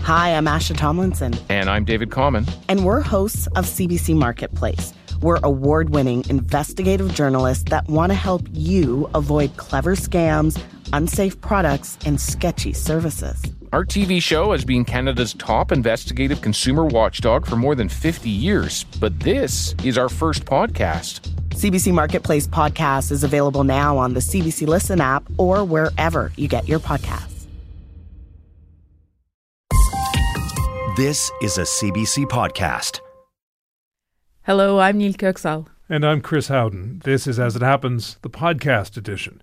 Hi, I'm Asha Tomlinson. And I'm David Common. And we're hosts of CBC Marketplace. We're award-winning investigative journalists that want to help you avoid clever scams, unsafe products, and sketchy services. Our TV show has been Canada's top investigative consumer watchdog for more than 50 years, but this is our first podcast. CBC Marketplace podcast is available now on the CBC Listen app or wherever you get your podcasts. This is a CBC podcast. Hello, I'm Neil Kirksall. And I'm Chris Howden. This is As It Happens, the podcast edition.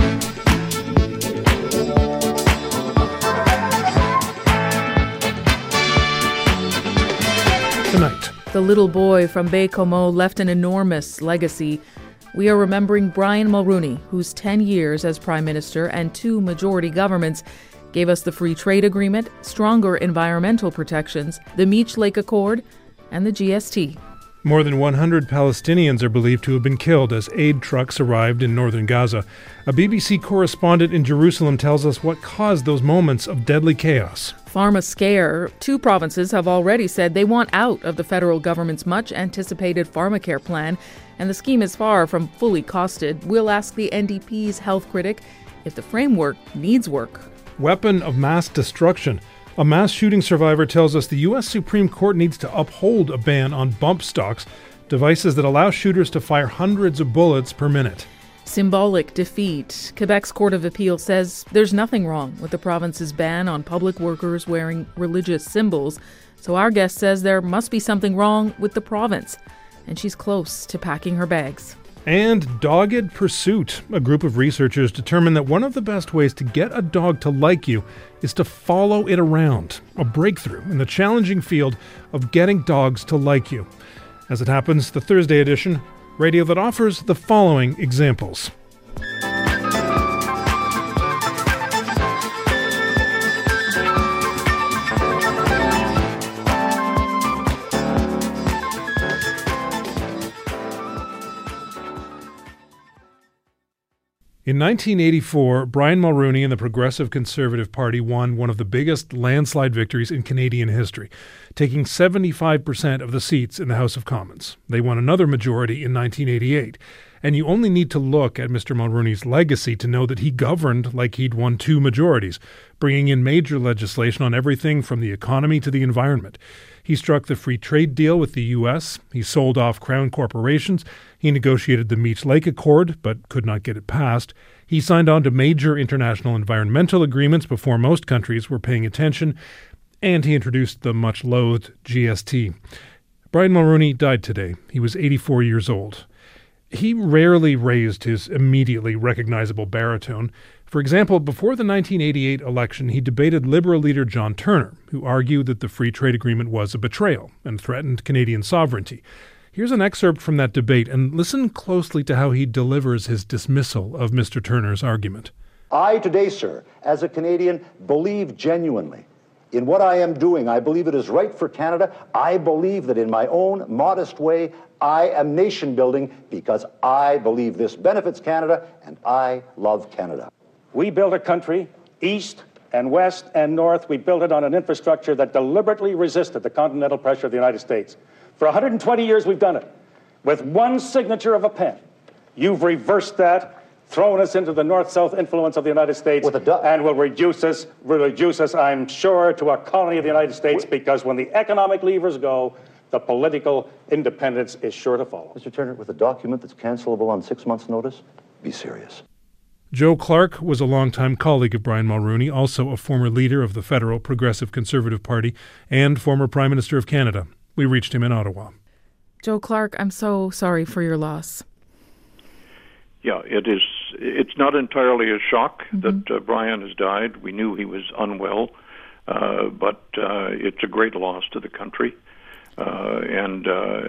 Tonight, the little boy from Baie-Comeau left an enormous legacy. We are remembering Brian Mulroney, whose 10 years as Prime Minister and 2 majority governments gave us the Free Trade Agreement, stronger environmental protections, the Meech Lake Accord, and the GST. More than 100 Palestinians are believed to have been killed as aid trucks arrived in northern Gaza. A BBC correspondent in Jerusalem tells us what caused those moments of deadly chaos. Pharma scare. 2 provinces have already said they want out of the federal government's much-anticipated pharmacare plan, and the scheme is far from fully costed. We'll ask the NDP's health critic if the framework needs work. Weapon of mass destruction. A mass shooting survivor tells us the U.S. Supreme Court needs to uphold a ban on bump stocks, devices that allow shooters to fire hundreds of bullets per minute. Symbolic defeat. Quebec's Court of Appeal says there's nothing wrong with the province's ban on public workers wearing religious symbols. So our guest says there must be something wrong with the province. And she's close to packing her bags. And dogged pursuit. A group of researchers determined that one of the best ways to get a dog to like you is to follow it around. A breakthrough in the challenging field of getting dogs to like you. As It Happens, the Thursday edition, radio that offers the following examples. In 1984, Brian Mulroney and the Progressive Conservative Party won one of the biggest landslide victories in Canadian history, taking 75% of the seats in the House of Commons. They won another majority in 1988. And you only need to look at Mr. Mulroney's legacy to know that he governed like he'd won 2 majorities, bringing in major legislation on everything from the economy to the environment. He struck the free trade deal with the U.S., he sold off Crown corporations, he negotiated the Meech Lake Accord, but could not get it passed. He signed on to major international environmental agreements before most countries were paying attention, and he introduced the much-loathed GST. Brian Mulroney died today. He was 84 years old. He rarely raised his immediately recognizable baritone. For example, before the 1988 election, he debated Liberal leader John Turner, who argued that the Free Trade Agreement was a betrayal and threatened Canadian sovereignty. Here's an excerpt from that debate, and listen closely to how he delivers his dismissal of Mr. Turner's argument. I today, sir, as a Canadian, believe genuinely in what I am doing. I believe it is right for Canada. I believe that in my own modest way, I am nation building because I believe this benefits Canada and I love Canada. We built a country, east and west and north. We built it on an infrastructure that deliberately resisted the continental pressure of the United States. For 120 years, we've done it. With one signature of a pen, you've reversed that, thrown us into the north-south influence of the United States, and will reduce us, I'm sure, to a colony of the United States, because when the economic levers go, the political independence is sure to follow. Mr. Turner, with a document that's cancelable on 6 months' notice, be serious. Joe Clark was a longtime colleague of Brian Mulroney, also a former leader of the federal Progressive Conservative Party and former Prime Minister of Canada. We reached him in Ottawa. Joe Clark, I'm so sorry for your loss. Yeah, it is. It's not entirely a shock that Brian has died. We knew he was unwell, but it's a great loss to the country. And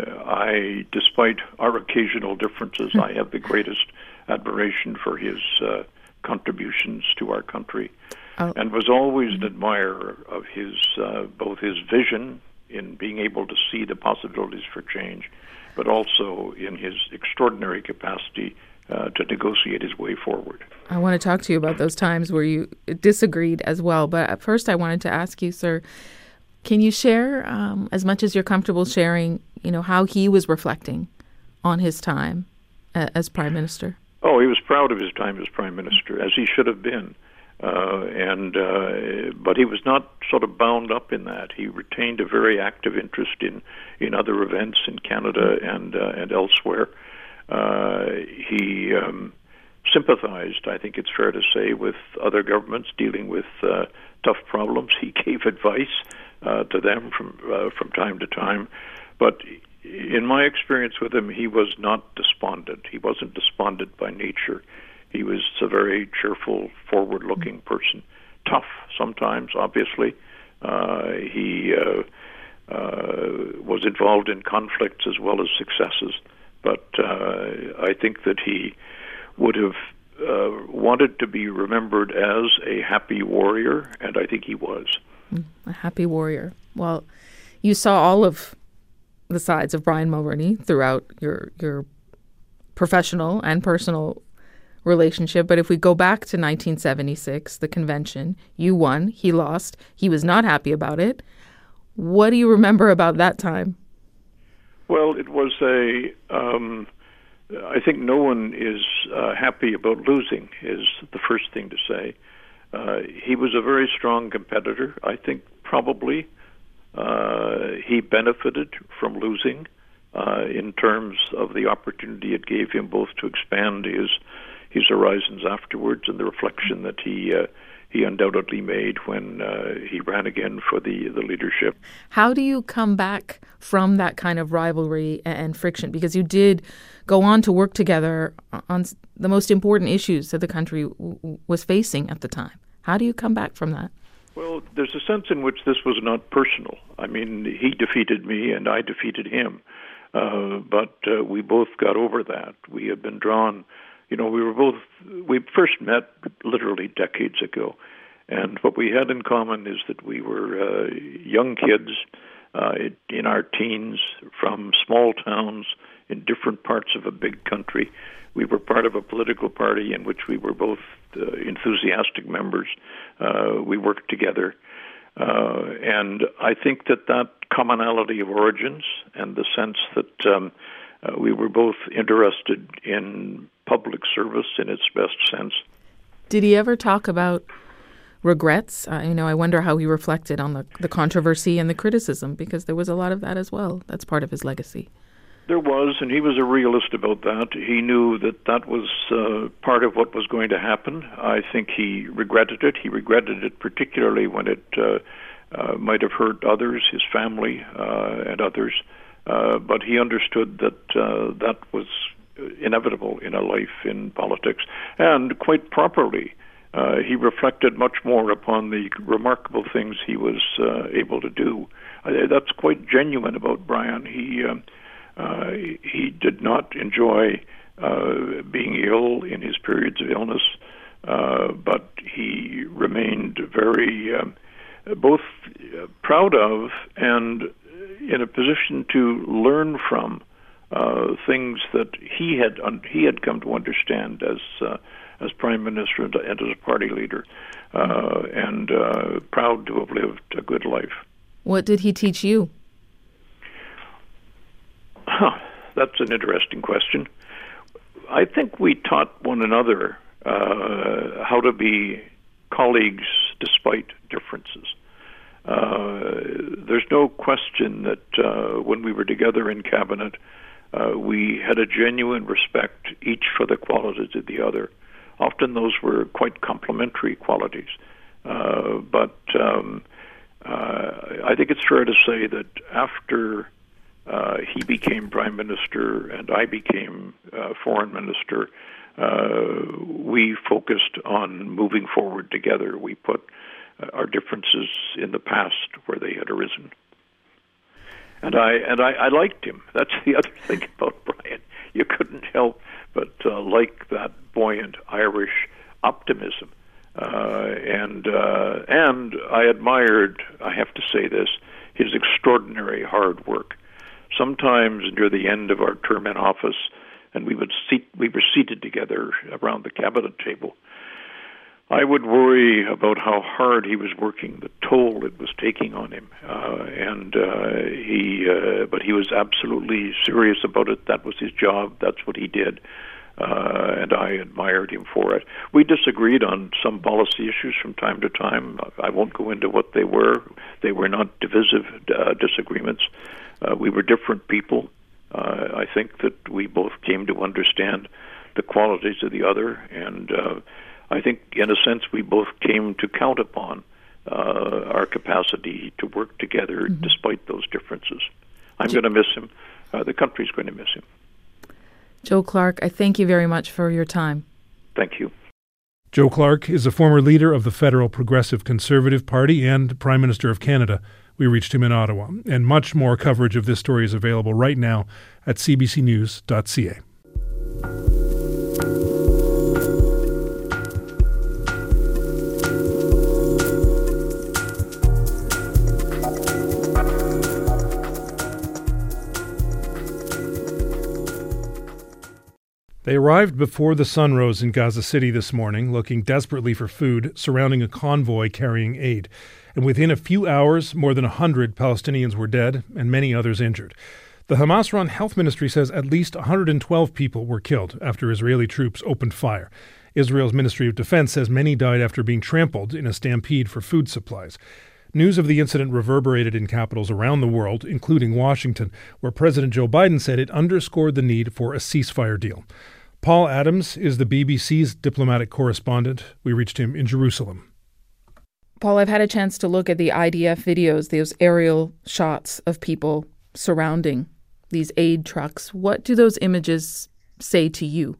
I, despite our occasional differences, I have the greatest admiration for his contributions to our country, and was always an admirer of his both his vision in being able to see the possibilities for change, but also in his extraordinary capacity to negotiate his way forward. I want to talk to you about those times where you disagreed as well. But at first I wanted to ask you, sir, Can you share, as much as you're comfortable sharing, how he was reflecting on his time as Prime Minister? Oh, he was proud of his time as Prime Minister, as he should have been. But he was not sort of bound up in that. He retained a very active interest in other events in Canada and elsewhere. He sympathized, I think it's fair to say, with other governments dealing with tough problems. He gave advice to them from time to time. But in my experience with him, he was not despondent. He wasn't despondent by nature. He was a very cheerful, forward-looking person. Tough sometimes, obviously. He was involved in conflicts as well as successes. But I think that he would have wanted to be remembered as a happy warrior, and I think he was. A happy warrior. Well, you saw all of the sides of Brian Mulroney throughout your professional and personal relationship. But if we go back to 1976, the convention, you won, he lost. He was not happy about it. What do you remember about that time? Well, it was I think no one is happy about losing, is the first thing to say. He was a very strong competitor. I think probably he benefited from losing in terms of the opportunity it gave him both to expand his horizons afterwards and the reflection that he undoubtedly made when he ran again for the leadership. How do you come back from that kind of rivalry and friction? Because you did go on to work together on the most important issues that the country was facing at the time. How do you come back from that? Well, there's a sense in which this was not personal. I mean, he defeated me and I defeated him. But we both got over that. We had been drawn. We first met literally decades ago, and what we had in common is that we were young kids in our teens from small towns in different parts of a big country. We were part of a political party in which we were both enthusiastic members. We worked together. And I think that commonality of origins and the sense that we were both interested in public service in its best sense. Did he ever talk about regrets? I wonder how he reflected on the controversy and the criticism, because there was a lot of that as well. That's part of his legacy. There was, and he was a realist about that. He knew that was part of what was going to happen. I think he regretted it. He regretted it particularly when it might have hurt others, his family and others. But he understood that that was inevitable in a life in politics. And quite properly, he reflected much more upon the remarkable things he was able to do. That's quite genuine about Brian. He did not enjoy being ill in his periods of illness, but he remained very both proud of and in a position to learn from things that he had come to understand as Prime Minister and as a party leader, and proud to have lived a good life. What did he teach you? That's an interesting question. I think we taught one another how to be colleagues despite differences. There's no question that when we were together in cabinet, we had a genuine respect each for the qualities of the other. Often those were quite complementary qualities. But I think it's fair to say that after he became Prime Minister and I became Foreign Minister, we focused on moving forward together. We put our differences in the past where they had arisen. And I liked him. That's the other thing about Brian. You couldn't help but like that buoyant Irish optimism. And I admired, I have to say this, his extraordinary hard work. Sometimes near the end of our term in office, and we were seated together around the cabinet table, I would worry about how hard he was working, the toll it was taking on him, but he was absolutely serious about it. That was his job. That's what he did, and I admired him for it. We disagreed on some policy issues from time to time. I won't go into what they were. They were not divisive disagreements. We were different people. I think that we both came to understand the qualities of the other, and I think, in a sense, we both came to count upon our capacity to work together despite those differences. I'm going to miss him. The country's going to miss him. Joe Clark, I thank you very much for your time. Thank you. Joe Clark is a former leader of the Federal Progressive Conservative Party and Prime Minister of Canada. We reached him in Ottawa. And much more coverage of this story is available right now at cbcnews.ca. They arrived before the sun rose in Gaza City this morning, looking desperately for food, surrounding a convoy carrying aid. And within a few hours, more than 100 Palestinians were dead and many others injured. The Hamas-run health ministry says at least 112 people were killed after Israeli troops opened fire. Israel's Ministry of Defense says many died after being trampled in a stampede for food supplies. News of the incident reverberated in capitals around the world, including Washington, where President Joe Biden said it underscored the need for a ceasefire deal. Paul Adams is the BBC's diplomatic correspondent. We reached him in Jerusalem. Paul, I've had a chance to look at the IDF videos, those aerial shots of people surrounding these aid trucks. What do those images say to you?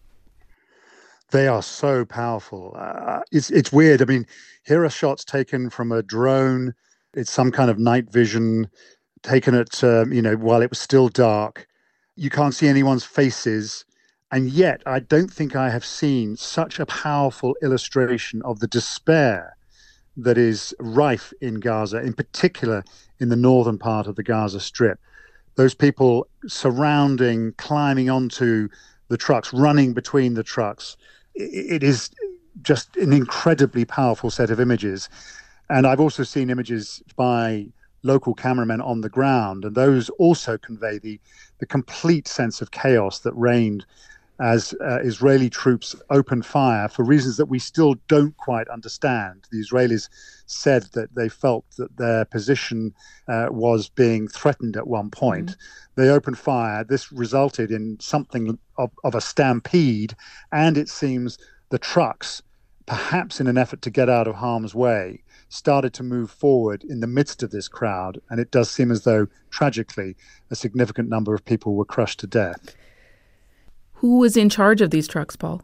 They are so powerful. It's weird. I mean, here are shots taken from a drone. It's some kind of night vision taken at, while it was still dark. You can't see anyone's faces. And yet, I don't think I have seen such a powerful illustration of the despair that is rife in Gaza, in particular in the northern part of the Gaza Strip. Those people surrounding, climbing onto the trucks, running between the trucks. It is just an incredibly powerful set of images. And I've also seen images by local cameramen on the ground, and those also convey the complete sense of chaos that reigned as Israeli troops opened fire for reasons that we still don't quite understand. The Israelis said that they felt that their position was being threatened at one point. Mm-hmm. They opened fire. This resulted in something of a stampede, and it seems the trucks, perhaps in an effort to get out of harm's way, started to move forward in the midst of this crowd, and it does seem as though, tragically, a significant number of people were crushed to death. Who was in charge of these trucks, Paul?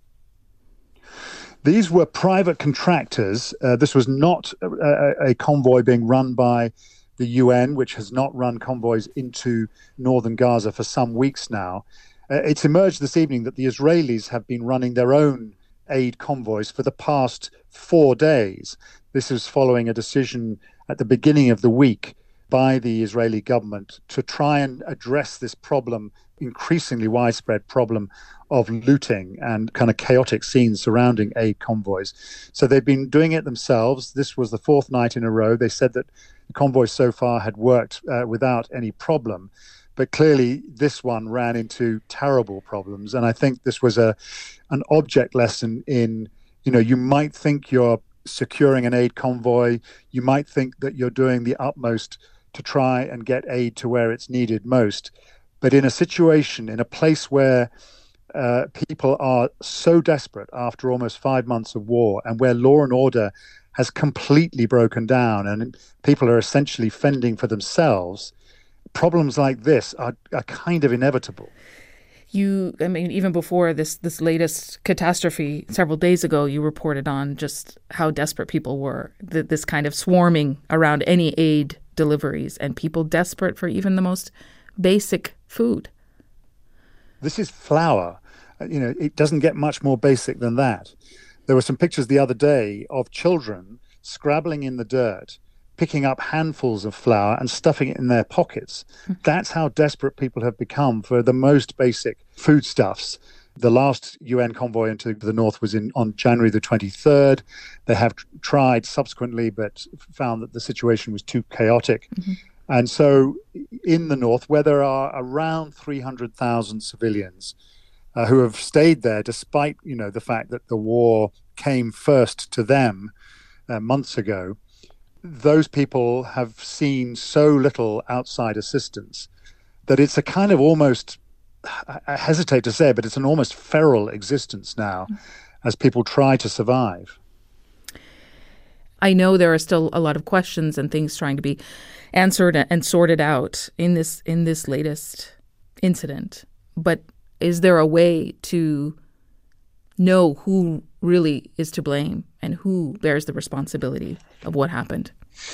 These were private contractors. This was not a convoy being run by the UN, which has not run convoys into northern Gaza for some weeks now. It's emerged this evening that the Israelis have been running their own aid convoys for the past 4 days. This is following a decision at the beginning of the week by the Israeli government to try and address this problem, increasingly widespread problem of looting and kind of chaotic scenes surrounding aid convoys. So they've been doing it themselves. This was the 4th night in a row. They said that the convoys so far had worked without any problem. But clearly this one ran into terrible problems. And I think this was an object lesson in, you might think you're securing an aid convoy. You might think that you're doing the utmost to try and get aid to where it's needed most. But in a situation, in a place where people are so desperate after almost 5 months of war, and where law and order has completely broken down and people are essentially fending for themselves, problems like this are kind of inevitable. Even before this latest catastrophe several days ago, you reported on just how desperate people were, this kind of swarming around any aid deliveries and people desperate for even the most basic food. This is flour. It doesn't get much more basic than that. There were some pictures the other day of children scrabbling in the dirt, picking up handfuls of flour and stuffing it in their pockets. That's how desperate people have become for the most basic foodstuffs. The last UN convoy into the north was on January the 23rd. They have tried subsequently, but found that the situation was too chaotic. Mm-hmm. And so in the north, where there are around 300,000 civilians who have stayed there despite, the fact that the war came first to them months ago, those people have seen so little outside assistance that it's a kind of almost, I hesitate to say it, but it's an almost feral existence now as people try to survive. I know there are still a lot of questions and things trying to be answered and sorted out in this latest incident. But is there a way to know who really is to blame and who bears the responsibility of what happened?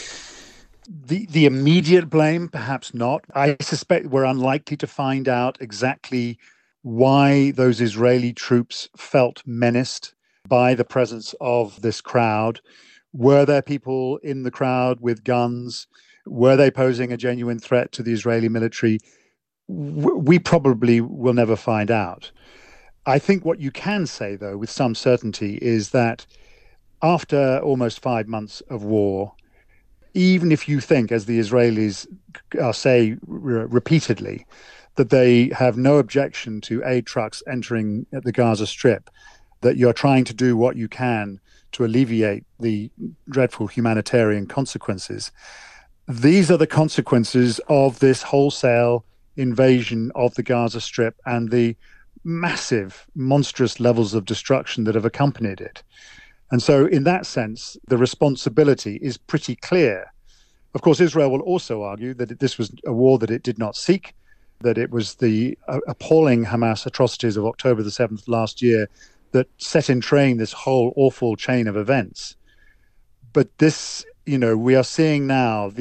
The immediate blame, perhaps not. I suspect we're unlikely to find out exactly why those Israeli troops felt menaced by the presence of this crowd. Were there people in the crowd with guns? Were they posing a genuine threat to the Israeli military? We probably will never find out. I think what you can say, though, with some certainty, is that after almost 5 months of war, even if you think, as the Israelis say repeatedly, that they have no objection to aid trucks entering the Gaza Strip, that you're trying to do what you can to alleviate the dreadful humanitarian consequences, these are the consequences of this wholesale invasion of the Gaza Strip and the massive, monstrous levels of destruction that have accompanied it. And so in that sense, the responsibility is pretty clear. Of course, Israel will also argue that this was a war that it did not seek, that it was the appalling Hamas atrocities of October the 7th last year that set in train this whole awful chain of events. But this, we are seeing now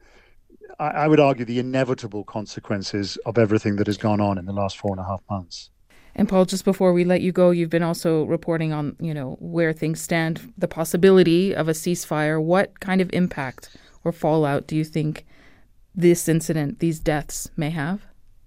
I would argue, the inevitable consequences of everything that has gone on in the last 4.5 months. And Paul, just before we let you go, you've been also reporting on, where things stand, the possibility of a ceasefire. What kind of impact or fallout do you think this incident, these deaths, may have?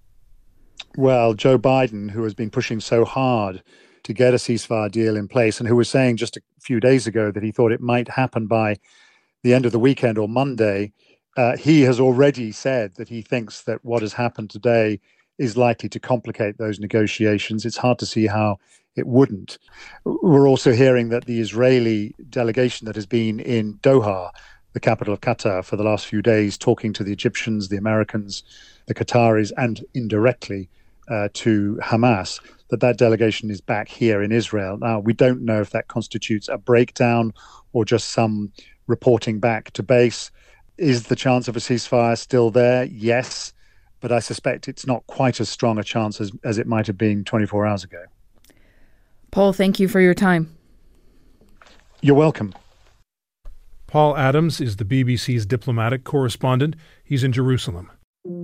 Well, Joe Biden, who has been pushing so hard to get a ceasefire deal in place and who was saying just a few days ago that he thought it might happen by the end of the weekend or Monday, he has already said that he thinks that what has happened today is likely to complicate those negotiations. It's hard to see how it wouldn't. We're also hearing that the Israeli delegation that has been in Doha, the capital of Qatar, for the last few days, talking to the Egyptians, the Americans, the Qataris, and indirectly to Hamas, that delegation is back here in Israel. Now, we don't know if that constitutes a breakdown or just some reporting back to base. Is the chance of a ceasefire still there? Yes, but I suspect it's not quite as strong a chance as it might have been 24 hours ago. Paul, thank you for your time. You're welcome. Paul Adams is the BBC's diplomatic correspondent. He's in Jerusalem.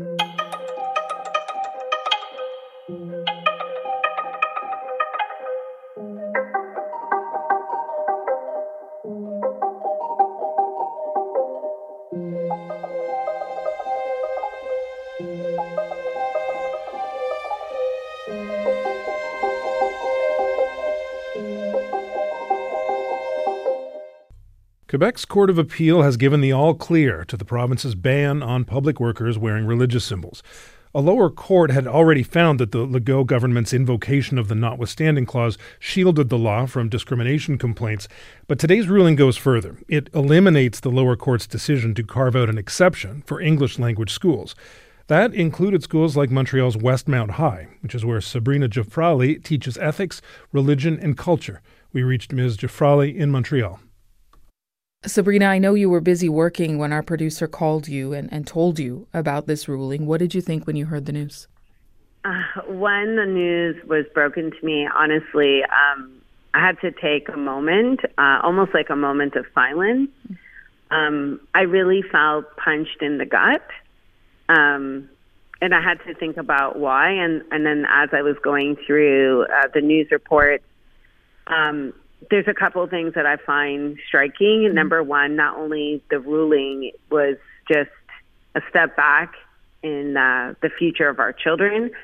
Quebec's Court of Appeal has given the all-clear to the province's ban on public workers wearing religious symbols. A lower court had already found that the Legault government's invocation of the notwithstanding clause shielded the law from discrimination complaints, but today's ruling goes further. It eliminates the lower court's decision to carve out an exception for English-language schools. That included schools like Montreal's Westmount High, which is where Sabrina Jafrali teaches ethics, religion, and culture. We reached Ms. Jafrali in Montreal. Sabrina, I know you were busy working when our producer called you and told you about this ruling. What did you think when you heard the news? When the news was broken to me, honestly, I had to take a moment, almost like a moment of silence. I really felt punched in the gut. And I had to think about why. And then as I was going through the news reports, there's a couple of things that I find striking. Mm-hmm. Number one, not only the ruling was just a step back in the future of our children,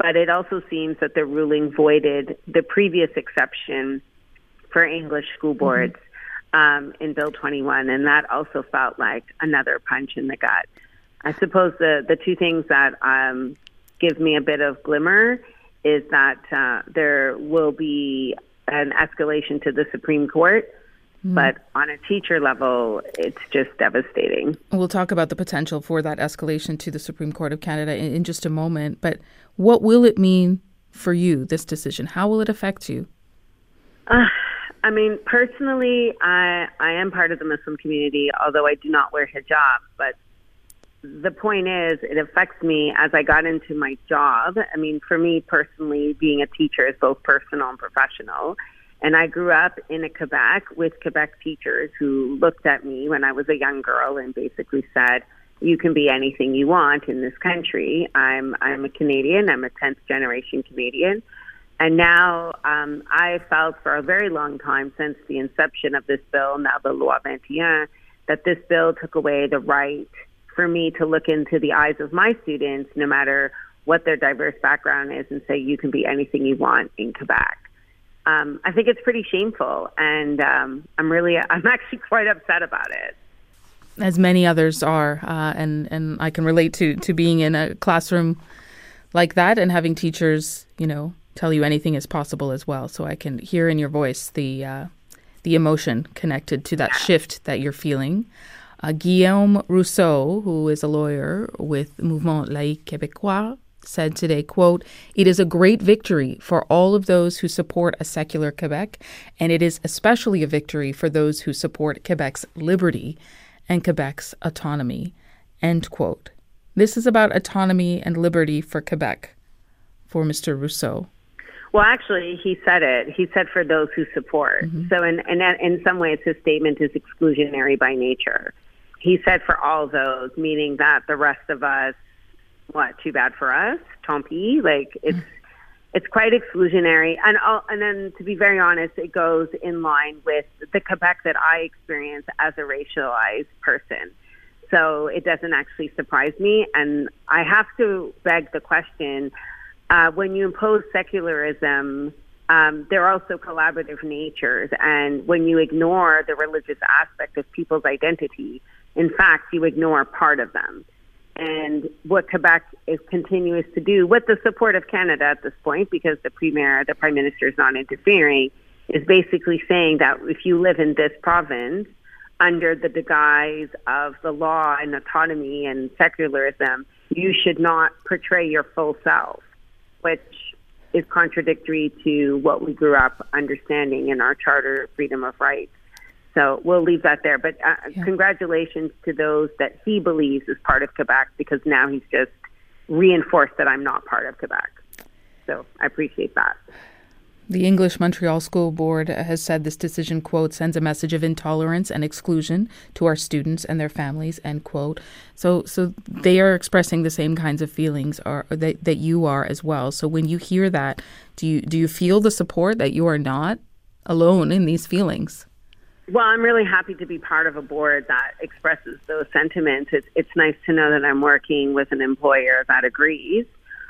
But it also seems that the ruling voided the previous exception for English school boards in Bill 21, and that also felt like another punch in the gut. I suppose the two things that give me a bit of glimmer is that there will be an escalation to the Supreme Court, but on a teacher level, it's just devastating. We'll talk about the potential for that escalation to the Supreme Court of Canada in just a moment, but what will it mean for you, this decision? How will it affect you? I mean, personally, I am part of the Muslim community, although I do not wear hijab. But the point is, it affects me as I got into my job. I mean, for me personally, being a teacher is both personal and professional. And I grew up in Quebec with Quebec teachers who looked at me when I was a young girl and basically said, you can be anything you want in this country. I'm a Canadian. I'm a 10th generation Canadian. And now I felt for a very long time since the inception of this bill, now the Loi 21, that this bill took away the right for me to look into the eyes of my students, no matter what their diverse background is, and say you can be anything you want in Quebec. I think it's pretty shameful, and I'm actually quite upset about it. As many others are, and I can relate to being in a classroom like that and having teachers, tell you anything is possible as well. So I can hear in your voice the emotion connected to that shift that you're feeling. Guillaume Rousseau, who is a lawyer with Mouvement Laïque Québécois, said today, quote, "It is a great victory for all of those who support a secular Quebec, and it is especially a victory for those who support Quebec's liberty and Quebec's autonomy," end quote. This is about autonomy and liberty for Quebec, for Mr. Rousseau. Well, actually, he said it. He said for those who support. So in some ways, his statement is exclusionary by nature. He said for all those, meaning that the rest of us, too bad for us, tant pis. Like, it's quite exclusionary. And then, to be very honest, it goes in line with the Quebec that I experience as a racialized person. So it doesn't actually surprise me. And I have to beg the question, when you impose secularism, there are also collaborative natures. And when you ignore the religious aspect of people's identity, in fact, you ignore part of them. And what Quebec continues to do, with the support of Canada at this point, because the Prime Minister is not interfering, is basically saying that if you live in this province under the guise of the law and autonomy and secularism, you should not portray your full self, which is contradictory to what we grew up understanding in our Charter of Freedom of Rights. So we'll leave that there. But congratulations to those that he believes is part of Quebec, because now he's just reinforced that I'm not part of Quebec. So I appreciate that. The English Montreal School Board has said this decision, quote, sends a message of intolerance and exclusion to our students and their families, end quote. So they are expressing the same kinds of feelings that you are as well. So when you hear that, do you feel the support that you are not alone in these feelings? Well, I'm really happy to be part of a board that expresses those sentiments. It's nice to know that I'm working with an employer that agrees.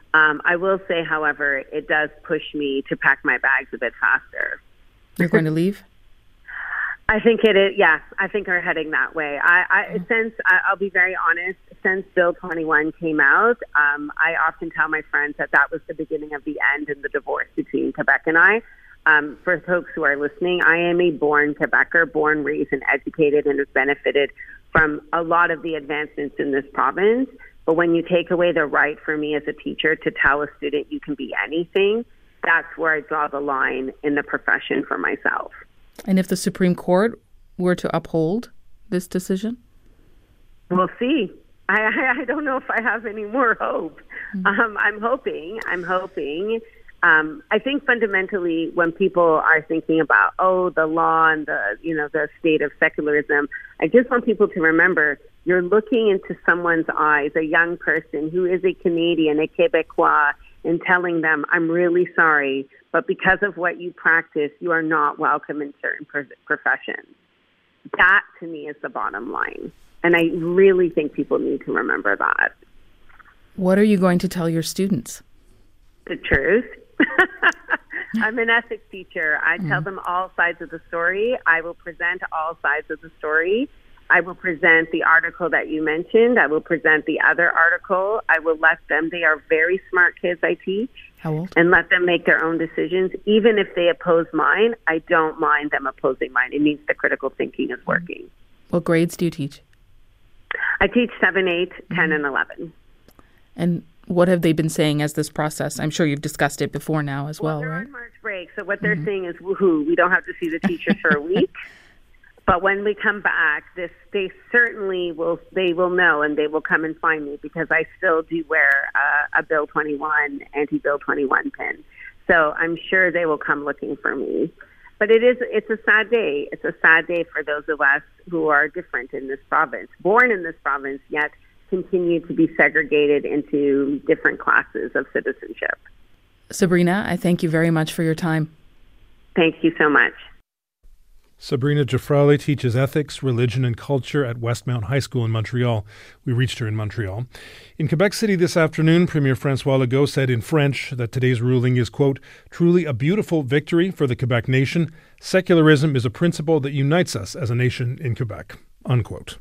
I will say, however, it does push me to pack my bags a bit faster. You're going to leave? I think it is. Yes, I think we're heading that way. I'll be very honest. Since Bill 21 came out, I often tell my friends that was the beginning of the end in the divorce between Quebec and I. For folks who are listening, I am a born Quebecer, born, raised, and educated, and have benefited from a lot of the advancements in this province. But when you take away the right for me as a teacher to tell a student you can be anything, that's where I draw the line in the profession for myself. And if the Supreme Court were to uphold this decision? We'll see. I don't know if I have any more hope. I'm hoping. I think fundamentally when people are thinking about, the law and the state of secularism, I just want people to remember you're looking into someone's eyes, a young person who is a Canadian, a Québécois, and telling them, I'm really sorry, but because of what you practice, you are not welcome in certain professions. That, to me, is the bottom line. And I really think people need to remember that. What are you going to tell your students? the truth. I'm an ethics teacher. I tell them all sides of the story. I will present all sides of the story. I will present the article that you mentioned. I will present the other article. I will let them, they are very smart kids I teach. How old? And let them make their own decisions. Even if they oppose mine, I don't mind them opposing mine. It means the critical thinking is working. What grades do you teach? I teach 7, 8, 10, and 11. And what have they been saying as this process? I'm sure you've discussed it before now as well, they're right? on March break, so what they're saying is, woohoo, we don't have to see the teachers for a week. But when we come back, they certainly will know, and they will come and find me, because I still do wear a Bill 21, anti-Bill 21 pin. So I'm sure they will come looking for me. But it's a sad day. It's a sad day for those of us who are different in this province, born in this province, yet continue to be segregated into different classes of citizenship. Sabrina, I thank you very much for your time. Thank you so much. Sabrina Jafrali teaches ethics, religion, and culture at Westmount High School in Montreal. We reached her in Montreal. In Quebec City this afternoon, Premier François Legault said in French that today's ruling is, quote, truly a beautiful victory for the Quebec nation. Secularism is a principle that unites us as a nation in Quebec, unquote.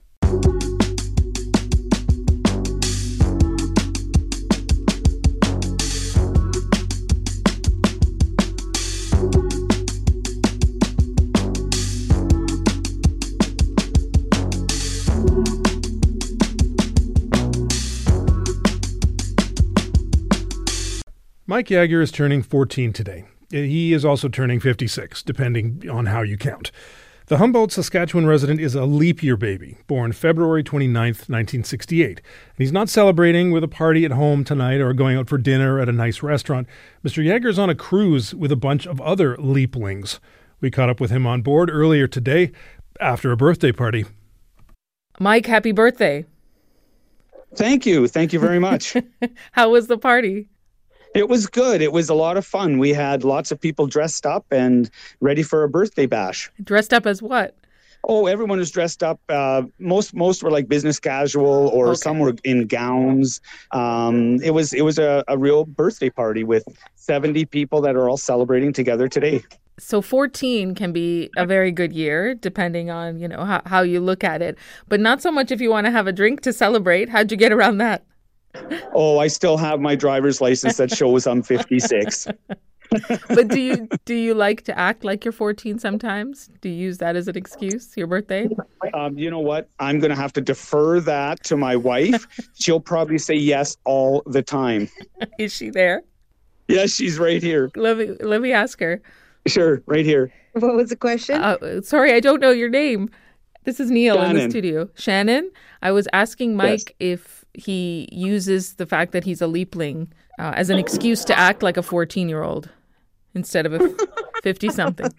Mike Yeager is turning 14 today. He is also turning 56, depending on how you count. The Humboldt, Saskatchewan resident is a leap year baby, born February 29th, 1968. And he's not celebrating with a party at home tonight or going out for dinner at a nice restaurant. Mr. Yeager's on a cruise with a bunch of other leaplings. We caught up with him on board earlier today after a birthday party. Mike, happy birthday. Thank you. Thank you very much. How was the party? It was good. It was a lot of fun. We had lots of people dressed up and ready for a birthday bash. Dressed up as what? Oh, everyone was dressed up. Most were like business casual, or some were in gowns. It was a real birthday party with 70 people that are all celebrating together today. So 14 can be a very good year, depending on, how you look at it. But not so much if you want to have a drink to celebrate. How'd you get around that? Oh, I still have my driver's license that shows I'm 56. But do you like to act like you're 14 sometimes? Do you use that as an excuse, your birthday? You know what? I'm going to have to defer that to my wife. She'll probably say yes all the time. Is she there? Yes, she's right here. Let me ask her. Sure, right here. What was the question? Sorry, I don't know your name. This is Neil Shannon. in the studio. Shannon, I was asking Mike if he uses the fact that he's a leapling as an excuse to act like a 14-year-old instead of a 50-something.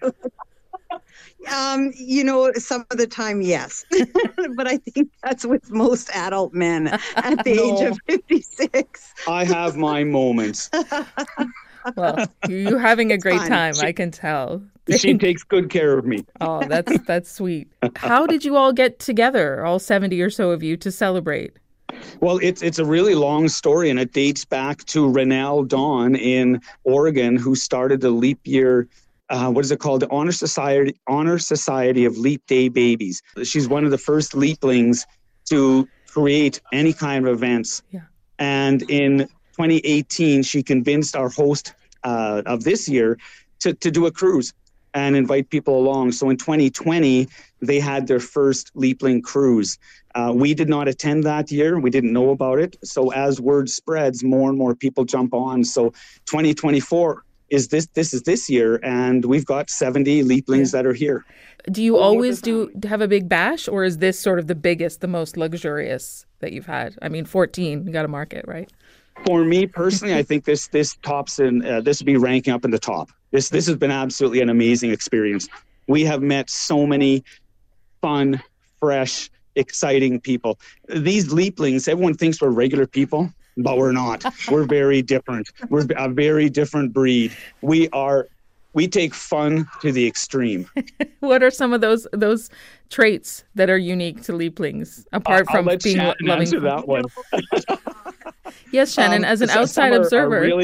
Some of the time, yes. But I think that's with most adult men at the age of 56. I have my moments. Well, you're having a great time, I can tell. She takes good care of me. Oh, that's sweet. How did you all get together, all 70 or so of you, to celebrate? Well, it's a really long story, and it dates back to Renelle Dawn in Oregon, who started the leap year. What is it called? The Honor Society of Leap Day Babies. She's one of the first leaplings to create any kind of events. Yeah. And in 2018, she convinced our host of this year to do a cruise and invite people along. So in 2020, they had their first Leapling cruise. We did not attend that year. We didn't know about it. So as word spreads, more and more people jump on. So 2024 is this year, and we've got 70 Leaplings that are here. Do you always have a big bash, or is this sort of the biggest, the most luxurious that you've had? I mean, 14, you got to mark it, right? For me personally, I think this tops in. This would be ranking up in the top. This has been absolutely an amazing experience. We have met so many fun, fresh, exciting people. These Leaplings, everyone thinks we're regular people, but we're not. We're very different. We're a very different breed. We take fun to the extreme. What are some of those traits that are unique to Leaplings, apart from let being Shannon loving? Answer that one. Yes, Shannon, as an outside observer.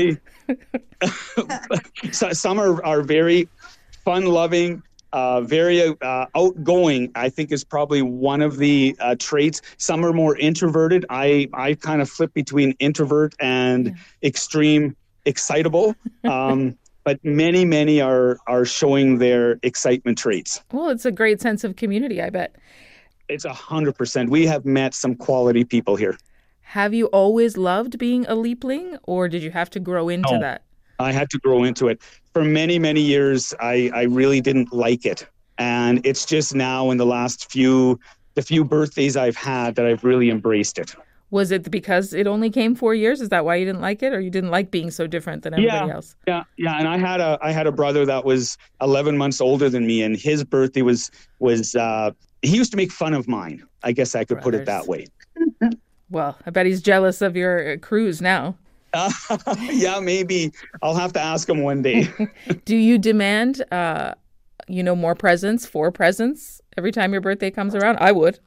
So some are very fun-loving, very outgoing, I think is probably one of the traits. Some are more introverted. I kind of flip between introvert and extreme excitable. But many are showing their excitement traits. Well, it's a great sense of community, I bet. It's 100%. We have met some quality people here. Have you always loved being a leapling, or did you have to grow into that? I had to grow into it. For many years, I really didn't like it. And it's just now in the few birthdays I've had that I've really embraced it. Was it because it only came 4 years? Is that why you didn't like it, or you didn't like being so different than everybody else? Yeah. And I had a brother that was 11 months older than me, and his birthday was he used to make fun of mine. I guess I could put it that way. Well, I bet he's jealous of your cruise now. Yeah, maybe. I'll have to ask him one day. Do you demand, more presents every time your birthday comes around? I would.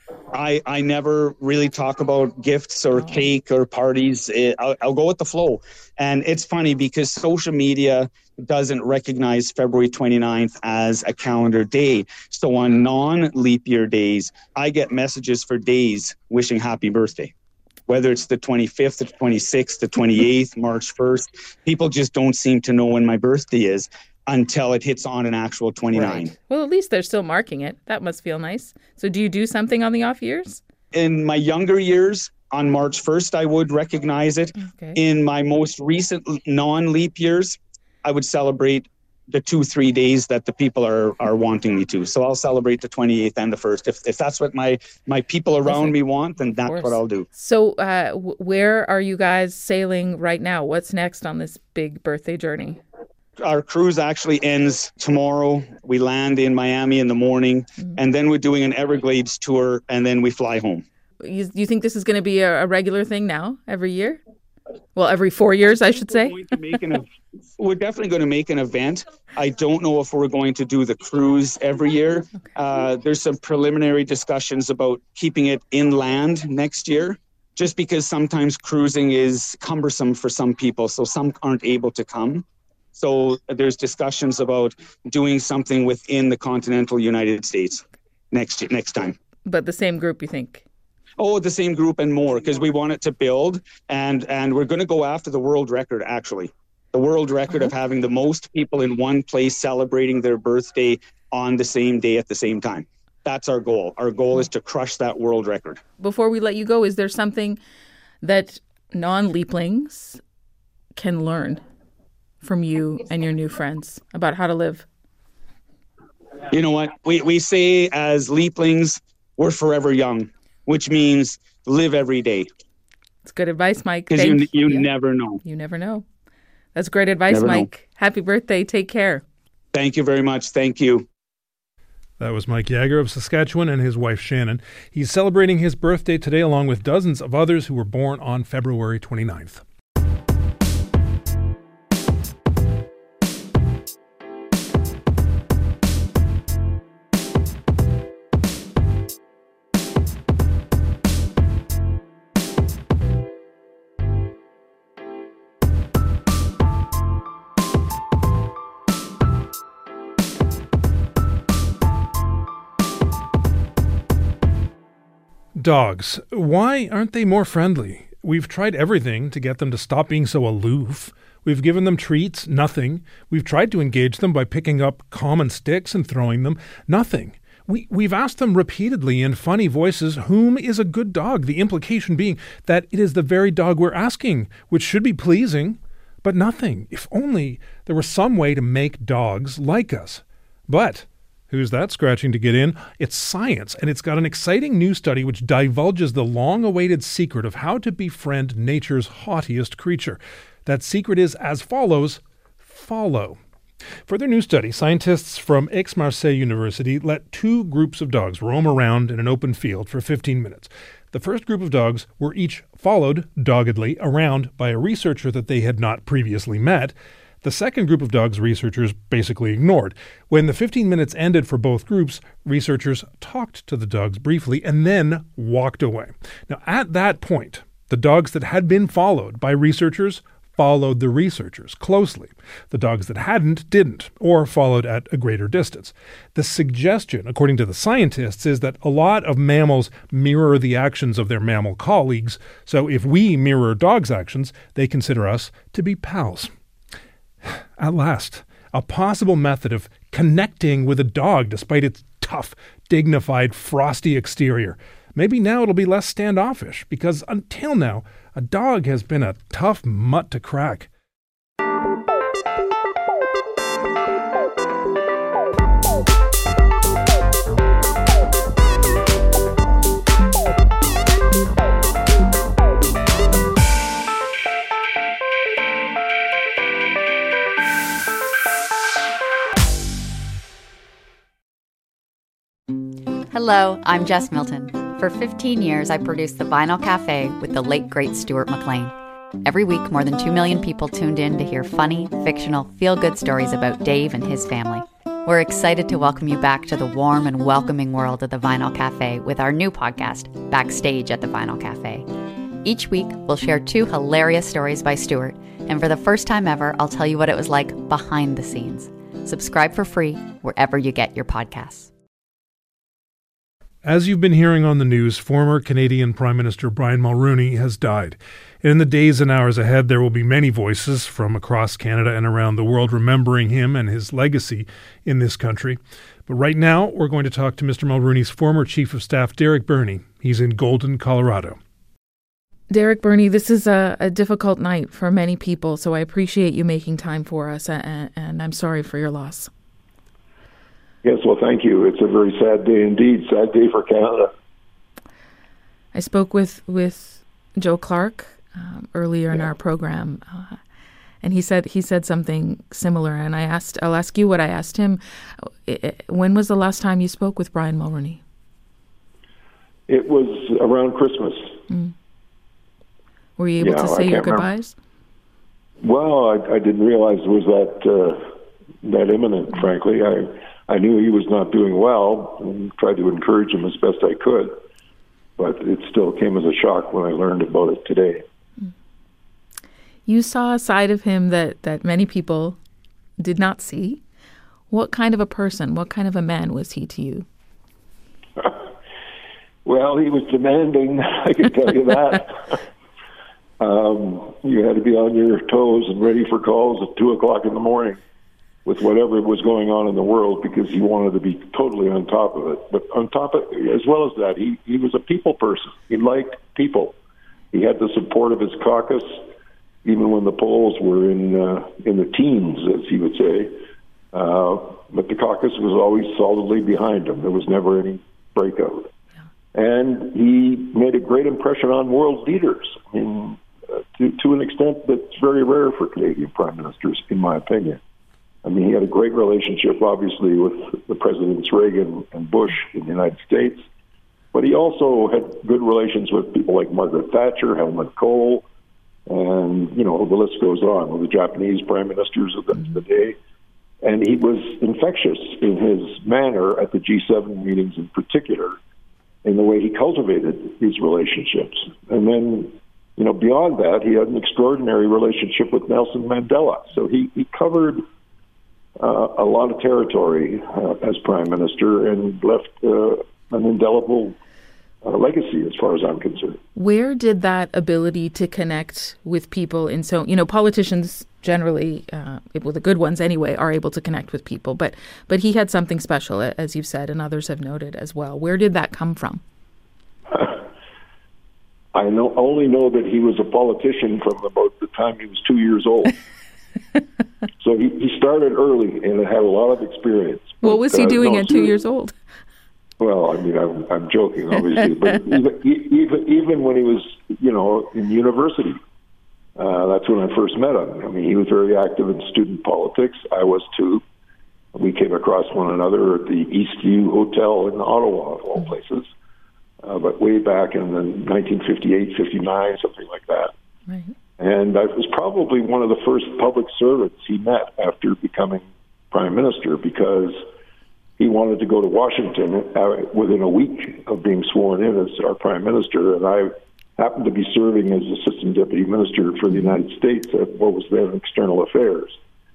I never really talk about gifts or cake or parties. I'll go with the flow. And it's funny because social media doesn't recognize February 29th as a calendar day. So on non-leap year days, I get messages for days wishing happy birthday. Whether it's the 25th, the 26th, the 28th, March 1st, people just don't seem to know when my birthday is until it hits on an actual 29. Right. Well, at least they're still marking it. That must feel nice. So do you do something on the off years? In my younger years, on March 1st, I would recognize it. Okay. In my most recent non-leap years, I would celebrate the 2-3 days that the people are wanting me to. So I'll celebrate the 28th and the 1st. If that's what my people around me want, then that's what I'll do. So where are you guys sailing right now? What's next on this big birthday journey? Our cruise actually ends tomorrow. We land in Miami in the morning, and then we're doing an Everglades tour, and then we fly home. You think this is going to be a regular thing now, every year? Well, every 4 years, I should say. We're definitely going to make an event. I don't know if we're going to do the cruise every year. Okay. There's some preliminary discussions about keeping it inland next year, just because sometimes cruising is cumbersome for some people, so some aren't able to come. So there's discussions about doing something within the continental United States next time. But the same group, you think? Oh, the same group and more, because we want it to build, and we're going to go after the world record, actually. The world record of having the most people in one place celebrating their birthday on the same day at the same time. That's our goal. Our goal is to crush that world record. Before we let you go, is there something that non-leaplings can learn from you and your new friends about how to live? You know what? We say as leaplings, we're forever young, which means live every day. It's good advice, Mike. Because you never know. You never know. That's great advice, Mike. Happy birthday. Take care. Thank you very much. Thank you. That was Mike Yager of Saskatchewan and his wife Shannon. He's celebrating his birthday today along with dozens of others who were born on February 29th. Dogs. Why aren't they more friendly? We've tried everything to get them to stop being so aloof. We've given them treats, nothing. We've tried to engage them by picking up common sticks and throwing them, nothing. We've asked them repeatedly in funny voices, whom is a good dog? The implication being that it is the very dog we're asking, which should be pleasing, but nothing. If only there was some way to make dogs like us. But who's that scratching to get in? It's science, and it's got an exciting new study which divulges the long-awaited secret of how to befriend nature's haughtiest creature. That secret is as follows: follow. For their new study, scientists from Aix-Marseille University let 2 groups of dogs roam around in an open field for 15 minutes. The first group of dogs were each followed doggedly around by a researcher that they had not previously met. The second group of dogs researchers basically ignored. When the 15 minutes ended for both groups, researchers talked to the dogs briefly and then walked away. Now, at that point, the dogs that had been followed by researchers followed the researchers closely. The dogs that hadn't didn't, or followed at a greater distance. The suggestion, according to the scientists, is that a lot of mammals mirror the actions of their mammal colleagues, so if we mirror dogs' actions, they consider us to be pals. At last, a possible method of connecting with a dog despite its tough, dignified, frosty exterior. Maybe now it'll be less standoffish, because until now, a dog has been a tough mutt to crack. Hello, I'm Jess Milton. For 15 years, I produced The Vinyl Cafe with the late, great Stuart McLean. Every week, more than 2 million people tuned in to hear funny, fictional, feel-good stories about Dave and his family. We're excited to welcome you back to the warm and welcoming world of The Vinyl Cafe with our new podcast, Backstage at The Vinyl Cafe. Each week, we'll share 2 hilarious stories by Stuart, and for the first time ever, I'll tell you what it was like behind the scenes. Subscribe for free wherever you get your podcasts. As you've been hearing on the news, former Canadian Prime Minister Brian Mulroney has died. And in the days and hours ahead, there will be many voices from across Canada and around the world remembering him and his legacy in this country. But right now, we're going to talk to Mr. Mulroney's former Chief of Staff, Derek Burney. He's in Golden, Colorado. Derek Burney, this is a difficult night for many people, so I appreciate you making time for us, and I'm sorry for your loss. Yes, well, thank you. It's a very sad day indeed. Sad day for Canada. I spoke with Joe Clark earlier in our program, and he said something similar. And I'll ask you what I asked him. When was the last time you spoke with Brian Mulroney? It was around Christmas. Mm. Were you able to say your goodbyes? Well, I didn't realize it was that imminent. Frankly, I knew he was not doing well and tried to encourage him as best I could, but it still came as a shock when I learned about it today. You saw a side of him that many people did not see. What kind of a person, what kind of a man was he to you? Well, he was demanding, I can tell you that. You had to be on your toes and ready for calls at 2 o'clock in the morning with whatever was going on in the world, because he wanted to be totally on top of it. But on top of it, as well as that, he was a people person. He liked people. He had the support of his caucus, even when the polls were in the teens, as he would say. But the caucus was always solidly behind him. There was never any breakout. Yeah. And he made a great impression on world leaders, I mean, to an extent that's very rare for Canadian prime ministers, in my opinion. I mean, he had a great relationship, obviously, with the Presidents Reagan and Bush in the United States, but he also had good relations with people like Margaret Thatcher, Helmut Kohl, and, the list goes on, with the Japanese prime ministers of the day. And he was infectious in his manner at the G7 meetings in particular, in the way he cultivated these relationships. And then, beyond that, he had an extraordinary relationship with Nelson Mandela. So he covered a lot of territory as prime minister and left an indelible legacy as far as I'm concerned. Where did that ability to connect with people, and so, politicians generally, well, the good ones anyway, are able to connect with people, but he had something special, as you've said, and others have noted as well. Where did that come from? I only know that he was a politician from about the time he was 2 years old. So he started early and had a lot of experience. What was he doing at 2 years old? Well, I mean, I'm joking, obviously, but even when he was, in university, that's when I first met him. I mean, he was very active in student politics. I was too. We came across one another at the Eastview Hotel in Ottawa, of all places, but way back in the 1958, 59, something like that. Right. And I was probably one of the first public servants he met after becoming prime minister, because he wanted to go to Washington within a week of being sworn in as our prime minister, and I happened to be serving as Assistant Deputy Minister for the United States at what was then External Affairs.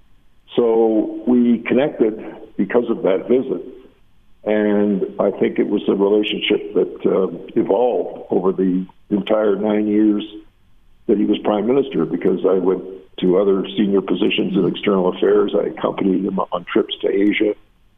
So we connected because of that visit, and I think it was a relationship that evolved over the entire 9 years that he was Prime Minister, because I went to other senior positions in External Affairs. I accompanied him on trips to Asia.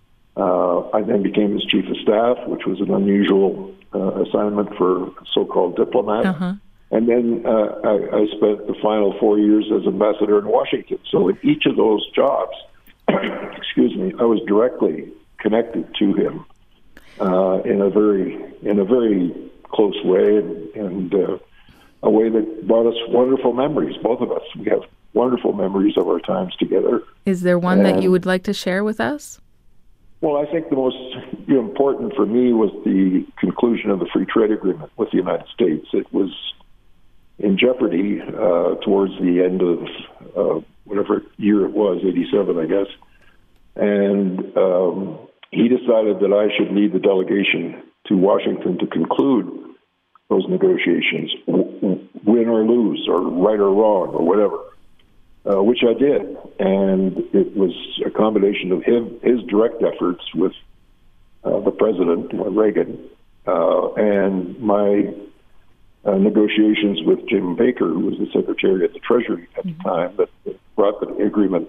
I then became his Chief of Staff, which was an unusual assignment for a so-called diplomat. Uh-huh. And then I spent the final 4 years as ambassador in Washington. So in each of those jobs, excuse me, I was directly connected to him in a very close way, and a way that brought us wonderful memories. Both of us, we have wonderful memories of our times together. Is there one that you would like to share with us? Well, I think the most important for me was the conclusion of the free trade agreement with the United States. It was in jeopardy towards the end of whatever year it was, 87, I guess. And he decided that I should lead the delegation to Washington to conclude those negotiations, win or lose, or right or wrong, or whatever, which I did. And it was a combination of his direct efforts with the president, Reagan, and my negotiations with Jim Baker, who was the Secretary of the Treasury at the time, that brought the agreement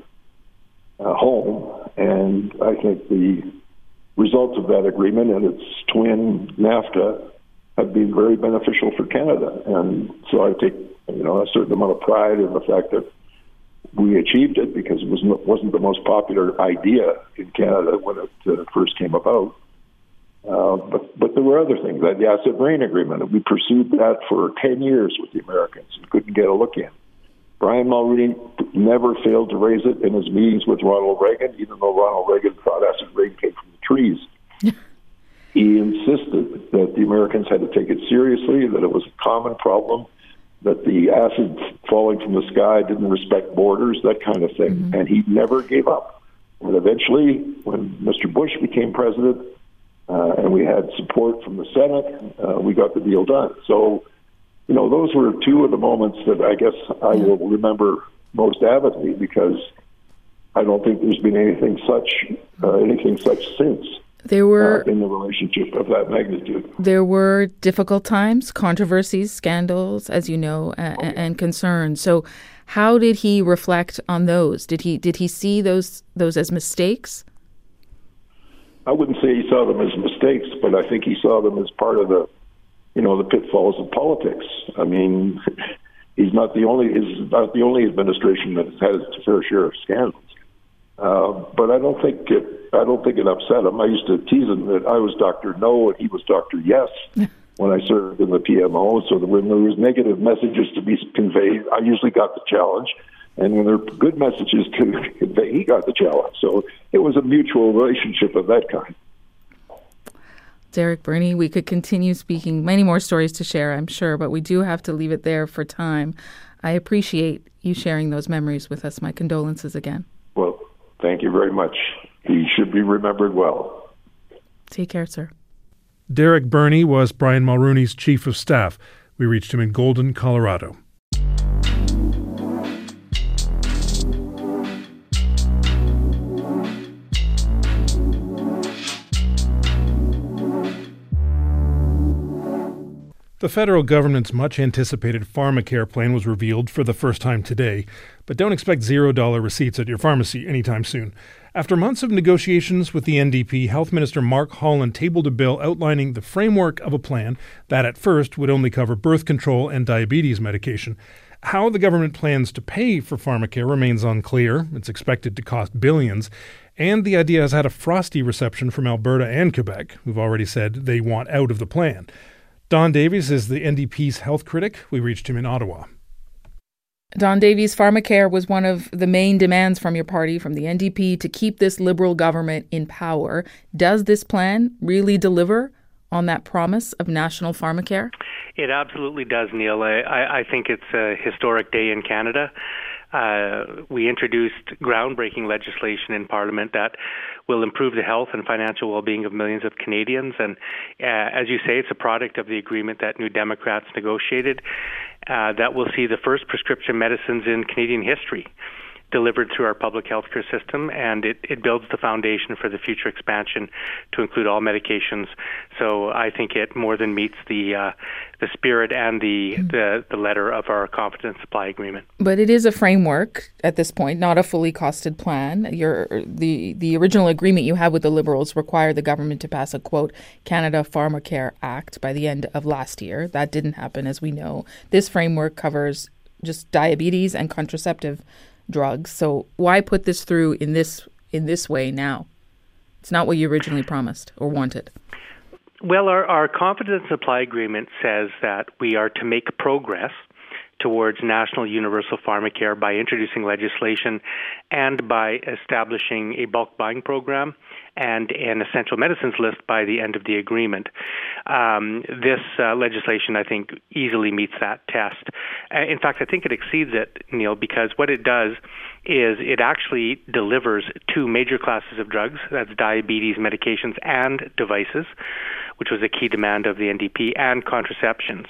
home. And I think the results of that agreement and its twin, NAFTA, have been very beneficial for Canada. And so I take a certain amount of pride in the fact that we achieved it, because it wasn't the most popular idea in Canada when it first came about. But there were other things, like the acid rain agreement. We pursued that for 10 years with the Americans and couldn't get a look in. Brian Mulroney never failed to raise it in his meetings with Ronald Reagan, even though Ronald Reagan thought acid rain came from the trees. He insisted that the Americans had to take it seriously, that it was a common problem, that the acid falling from the sky didn't respect borders, that kind of thing. Mm-hmm. And he never gave up. And eventually, when Mr. Bush became president, and we had support from the Senate, we got the deal done. So, those were two of the moments that I guess I will remember most avidly, because I don't think there's been anything such since. There were in the relationship of that magnitude. There were difficult times, controversies, scandals, as you know, and concerns. So, how did he reflect on those? Did he see those as mistakes? I wouldn't say he saw them as mistakes, but I think he saw them as part of the pitfalls of politics. I mean, he's not the only administration that has had its fair share of scandals. But I don't think it upset him. I used to tease him that I was Dr. No and he was Dr. Yes when I served in the PMO. So that when there was negative messages to be conveyed, I usually got the challenge. And when there were good messages to convey, he got the challenge. So it was a mutual relationship of that kind. Derek Burney, we could continue speaking, many more stories to share, I'm sure, but we do have to leave it there for time. I appreciate you sharing those memories with us. My condolences again. Well, thank you very much. He should be remembered well. Take care, sir. Derek Burney was Brian Mulroney's Chief of Staff. We reached him in Golden, Colorado. The federal government's much-anticipated pharmacare plan was revealed for the first time today, but don't expect $0 receipts at your pharmacy anytime soon. After months of negotiations with the NDP, Health Minister Mark Holland tabled a bill outlining the framework of a plan that at first would only cover birth control and diabetes medication. How the government plans to pay for pharmacare remains unclear. It's expected to cost billions. And the idea has had a frosty reception from Alberta and Quebec, who've already said they want out of the plan. Don Davies is the NDP's health critic. We reached him in Ottawa. Don Davies, pharmacare was one of the main demands from your party, from the NDP, to keep this Liberal government in power. Does this plan really deliver on that promise of national pharmacare? It absolutely does, Neil. I think it's a historic day in Canada. We introduced groundbreaking legislation in Parliament that will improve the health and financial well-being of millions of Canadians. And as you say, it's a product of the agreement that New Democrats negotiated that will see the first prescription medicines in Canadian history delivered through our public healthcare system, and it builds the foundation for the future expansion to include all medications. So I think it more than meets the spirit and the letter of our confidence supply agreement. But it is a framework at this point, not a fully costed plan. The original agreement you had with the Liberals required the government to pass a, quote, Canada Pharmacare Act by the end of last year. That didn't happen, as we know. This framework covers just diabetes and contraceptive drugs. So why put this through in this way now? It's not what you originally promised or wanted. Well, our confidence supply agreement says that we are to make progress towards national universal pharmacare by introducing legislation and by establishing a bulk buying program and an essential medicines list by the end of the agreement. This legislation, I think, easily meets that test. In fact, I think it exceeds it, Neil, because what it does is it actually delivers two major classes of drugs, that's diabetes medications and devices, which was a key demand of the NDP, and contraceptives,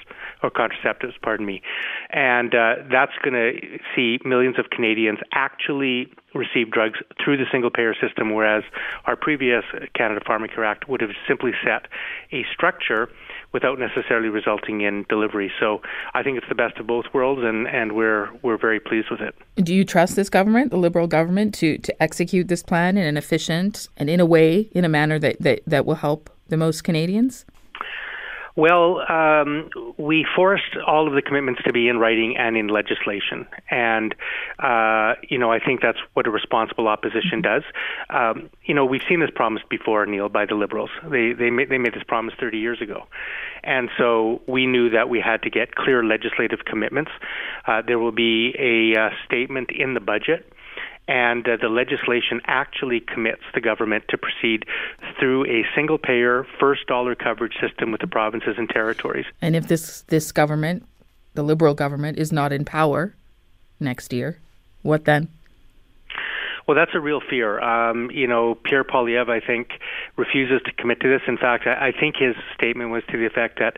And that's going to see millions of Canadians actually receive drugs through the single-payer system, whereas our previous Canada Pharmacare Act would have simply set a structure without necessarily resulting in delivery. So I think it's the best of both worlds, and we're very pleased with it. Do you trust this government, the Liberal government, to execute this plan in an efficient and in a manner that will help the most Canadians? Well, we forced all of the commitments to be in writing and in legislation. And, I think that's what a responsible opposition does. We've seen this promise before, Neil, by the Liberals. They made this promise 30 years ago. And so we knew that we had to get clear legislative commitments. There will be a statement in the budget, and the legislation actually commits the government to proceed through a single-payer, first-dollar coverage system with the provinces and territories. And if this government, the Liberal government, is not in power next year, what then? Well, that's a real fear. Pierre Poilievre, I think, refuses to commit to this. In fact, I think his statement was to the effect that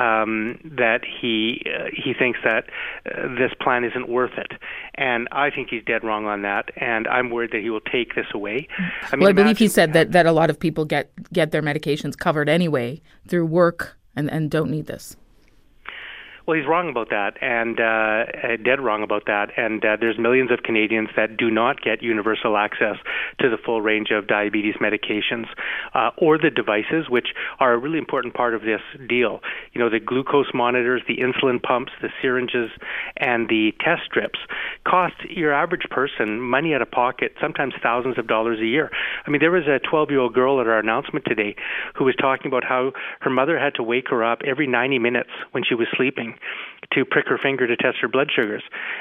he thinks that this plan isn't worth it. And I think he's dead wrong on that. And I'm worried that he will take this away. I believe he said that a lot of people get their medications covered anyway through work and don't need this. Well, he's wrong about that, and dead wrong about that. And there's millions of Canadians that do not get universal access to the full range of diabetes medications or the devices, which are a really important part of this deal. The glucose monitors, the insulin pumps, the syringes, and the test strips cost your average person money out of pocket, sometimes thousands of dollars a year. I mean, there was a 12-year-old girl at our announcement today who was talking about how her mother had to wake her up every 90 minutes when she was sleeping to prick her finger to test her blood sugars.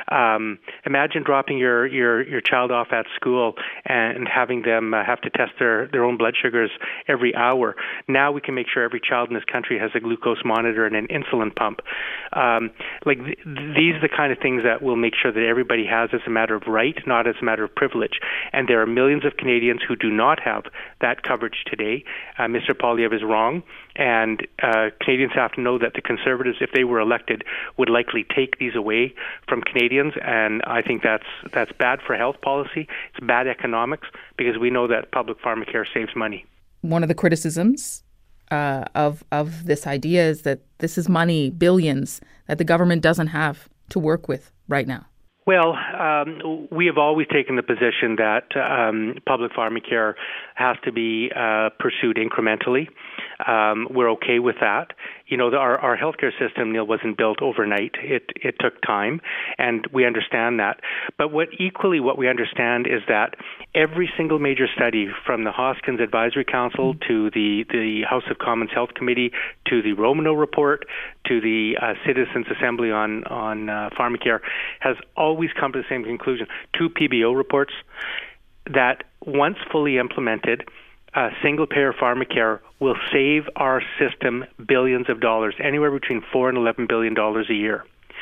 Imagine dropping your child off at school and having them have to test their own blood sugars every hour. Now we can make sure every child in this country has a glucose monitor and an insulin pump. These are the kind of things that will make sure that everybody has as a matter of right, not as a matter of privilege. And there are millions of Canadians who do not have that coverage today. Mr. Poilievre is wrong, and Canadians have to know that the Conservatives, if they were elected, would likely take these away from Canadians, and I think that's bad for health policy. It's bad economics, because we know that public pharmacare saves money. One of the criticisms of this idea is that this is money, billions, that the government doesn't have to work with right now. Well, we have always taken the position that public pharmacare has to be pursued incrementally. We're okay with that. Our healthcare system, Neil, wasn't built overnight. It took time, and we understand that. But what we understand is that every single major study, from the Hoskins Advisory Council to the House of Commons Health Committee to the Romano Report to the Citizens Assembly on Pharmacare, has always come to the same conclusion. 2 PBO reports that once fully implemented, single-payer pharmacare will save our system billions of dollars, anywhere between $4 and $11 billion a year.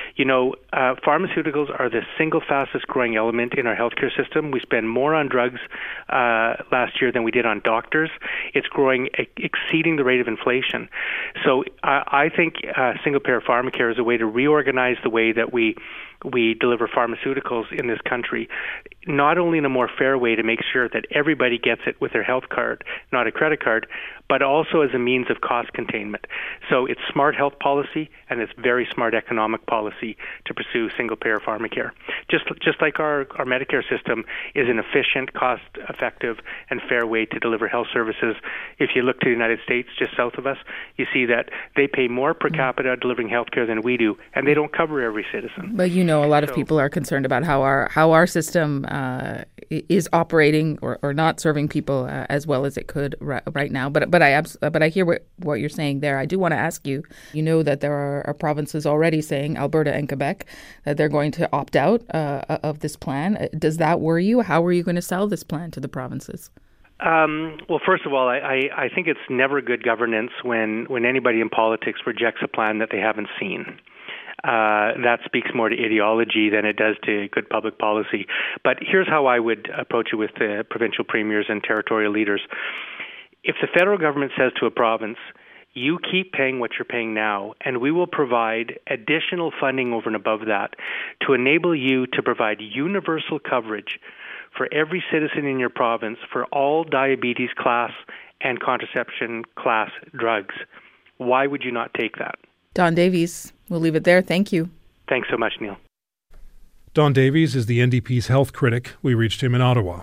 Pharmaceuticals are the single fastest growing element in our healthcare system. We spend more on drugs last year than we did on doctors. It's growing, exceeding the rate of inflation. So I think single-payer pharmacare is a way to reorganize the way that we deliver pharmaceuticals in this country, not only in a more fair way to make sure that everybody gets it with their health card, not a credit card, but also as a means of cost containment. So it's smart health policy and it's very smart economic policy to pursue single-payer pharmacare. Just like our Medicare system is an efficient, cost-effective, and fair way to deliver health services. If you look to the United States, just south of us, you see that they pay more per capita delivering healthcare than we do, and they don't cover every citizen. But a lot of people are concerned about how our system is operating or not serving people as well as it could right now. But I hear what you're saying there. I do want to ask you. You know that there are provinces already saying, Alberta and Quebec, that they're going to opt out of this plan. Does that worry you? How are you going to sell this plan to the provinces? Well, first of all, I think it's never good governance when anybody in politics rejects a plan that they haven't seen. That speaks more to ideology than it does to good public policy. But here's how I would approach it with the provincial premiers and territorial leaders. If the federal government says to a province, you keep paying what you're paying now, and we will provide additional funding over and above that to enable you to provide universal coverage for every citizen in your province for all diabetes class and contraception class drugs, why would you not take that? Don Davies, we'll leave it there. Thank you. Thanks so much, Neil. Don Davies is the NDP's health critic. We reached him in Ottawa.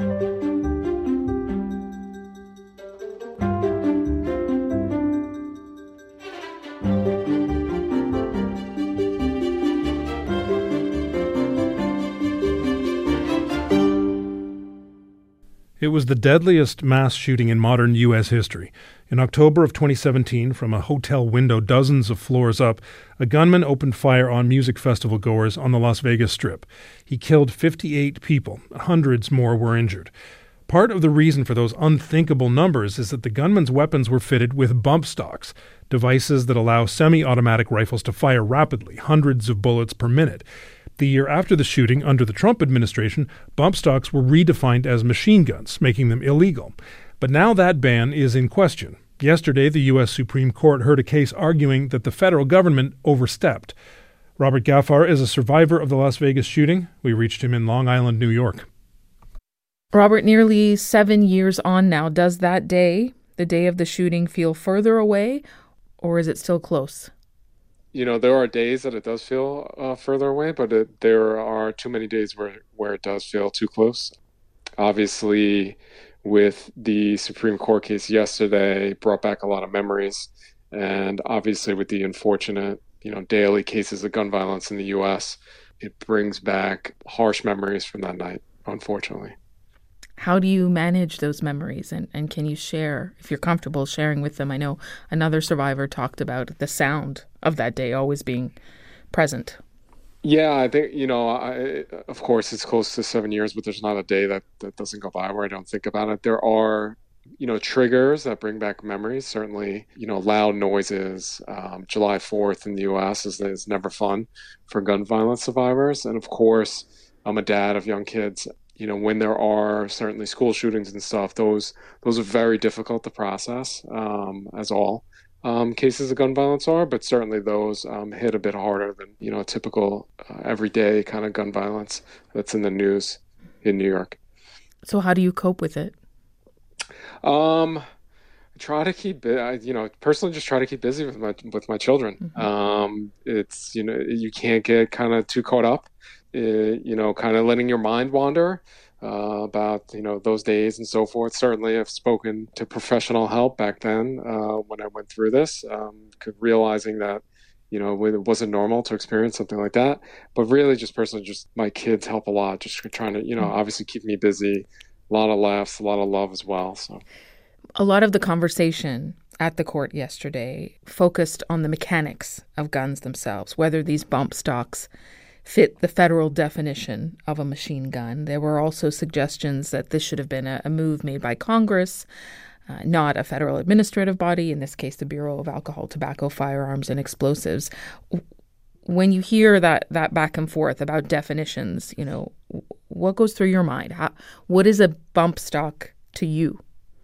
It was the deadliest mass shooting in modern U.S. history. In October of 2017, from a hotel window dozens of floors up, a gunman opened fire on music festival goers on the Las Vegas Strip. He killed 58 people. Hundreds more were injured. Part of the reason for those unthinkable numbers is that the gunman's weapons were fitted with bump stocks, devices that allow semi-automatic rifles to fire rapidly, hundreds of bullets per minute. The year after the shooting, under the Trump administration, bump stocks were redefined as machine guns, making them illegal. But now that ban is in question. Yesterday, the U.S. Supreme Court heard a case arguing that the federal government overstepped. Robert Gaffar is a survivor of the Las Vegas shooting. We reached him in Long Island, New York. Robert, nearly 7 years on now, does that day, the day of the shooting, feel further away, or is it still close? There are days that it does feel further away, but there are too many days where it does feel too close. Obviously, with the Supreme Court case yesterday, brought back a lot of memories. And obviously with the unfortunate, daily cases of gun violence in the U.S., it brings back harsh memories from that night, unfortunately. How do you manage those memories? And can you share, if you're comfortable sharing with them? I know another survivor talked about the sound of that day always being present. Yeah, I think, of course, it's close to 7 years, but there's not a day that doesn't go by where I don't think about it. There are, triggers that bring back memories. Certainly, loud noises. July 4th in the U.S. is never fun for gun violence survivors. And of course, I'm a dad of young kids. When there are certainly school shootings and stuff, those are very difficult to process, as all cases of gun violence are, but certainly those hit a bit harder than, a typical everyday kind of gun violence that's in the news in New York. So how do you cope with it? I try to keep, personally just try to keep busy with my children. Mm-hmm. It's, you can't get kind of too caught up. Kind of letting your mind wander about, those days and so forth. Certainly I've spoken to professional help back then when I went through this, realizing that, it wasn't normal to experience something like that. But really just personally, just my kids help a lot, just trying to, obviously keep me busy, a lot of laughs, a lot of love as well. So a lot of the conversation at the court yesterday focused on the mechanics of guns themselves, whether these bump stocks fit the federal definition of a machine gun. There were also suggestions that this should have been a move made by Congress, not a federal administrative body, in this case the Bureau of Alcohol, Tobacco, Firearms, and Explosives. When you hear that back and forth about definitions, what goes through your mind? What is a bump stock to you?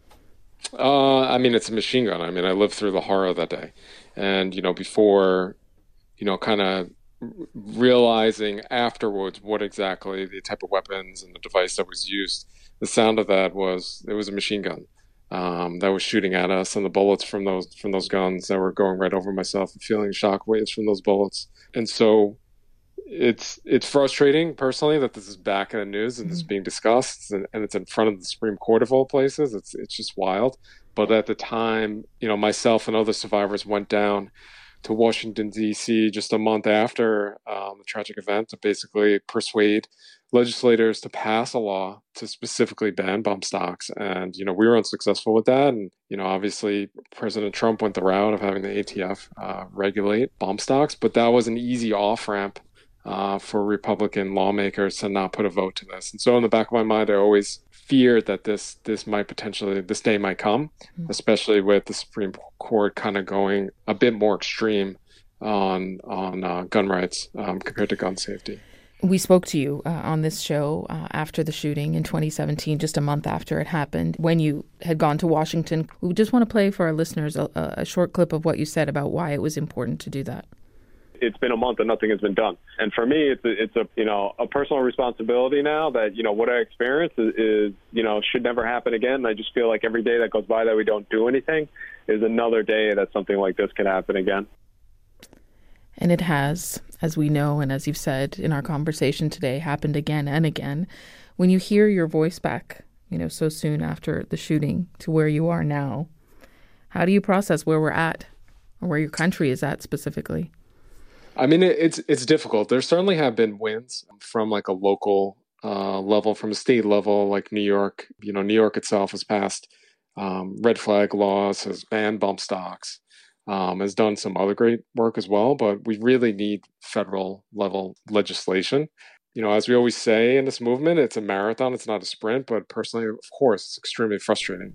It's a machine gun. I lived through the horror of that day. And, before, kind of realizing afterwards what exactly the type of weapons and the device that was used, the sound of that was a machine gun that was shooting at us, and the bullets from those guns that were going right over myself and feeling shock waves from those bullets. And so it's frustrating personally that this is back in the news and this is being discussed, and it's in front of the Supreme Court of all places. It's just wild. But at the time, myself and other survivors went down to Washington, D.C. just a month after the tragic event to basically persuade legislators to pass a law to specifically ban bump stocks. And, we were unsuccessful with that. And, obviously President Trump went the route of having the ATF regulate bump stocks, but that was an easy off-ramp for Republican lawmakers to not put a vote to this. And so in the back of my mind, I always feared that this day might come, especially with the Supreme Court kind of going a bit more extreme on gun rights compared to gun safety. We spoke to you on this show after the shooting in 2017, just a month after it happened, when you had gone to Washington. We just want to play for our listeners a short clip of what you said about why it was important to do that. It's been a month and nothing has been done. And for me, it's a personal responsibility now that, what I experienced is should never happen again. I just feel like every day that goes by that we don't do anything is another day that something like this can happen again. And it has, as we know, and as you've said in our conversation today, happened again and again. When you hear your voice back, so soon after the shooting to where you are now, how do you process where we're at, or where your country is at specifically? It's difficult. There certainly have been wins from like a local level, from a state level, like New York. New York itself has passed red flag laws, has banned bump stocks, has done some other great work as well. But we really need federal level legislation. As we always say in this movement, it's a marathon, it's not a sprint. But personally, of course, it's extremely frustrating.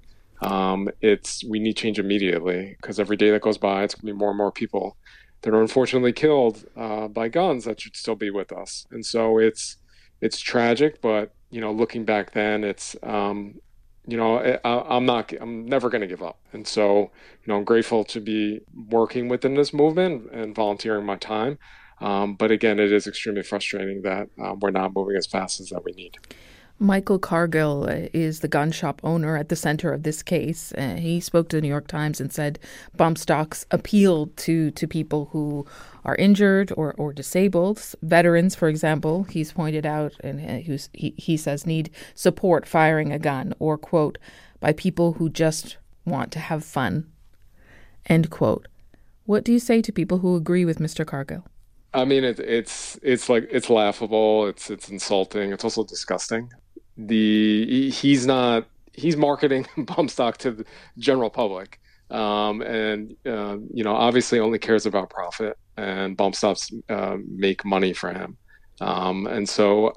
We need change immediately, because every day that goes by, it's going to be more and more people that are unfortunately killed by guns that should still be with us. And so it's tragic, but, looking back then, it's, I'm never going to give up. And so, I'm grateful to be working within this movement and volunteering my time. But again, it is extremely frustrating that we're not moving as fast as that we need. Michael Cargill is the gun shop owner at the center of this case. He spoke to the New York Times and said bump stocks appeal to people who are injured or disabled. Veterans, for example, he's pointed out, and he says need support firing a gun, or, quote, by people who just want to have fun, end quote. What do you say to people who agree with Mr. Cargill? It's laughable. It's insulting. It's also disgusting. He's marketing bump stock to the general public, and obviously only cares about profit, and bump stocks make money for him, and so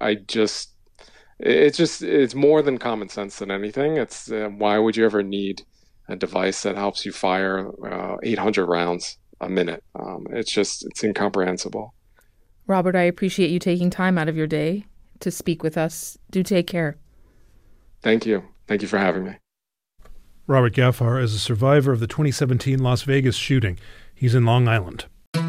it's more than common sense than anything. It's why would you ever need a device that helps you fire 800 rounds a minute? It's incomprehensible. Robert, I appreciate you taking time out of your day to speak with us. Do take care. Thank you. Thank you for having me. Robert Gaffar is a survivor of the 2017 Las Vegas shooting. He's in Long Island.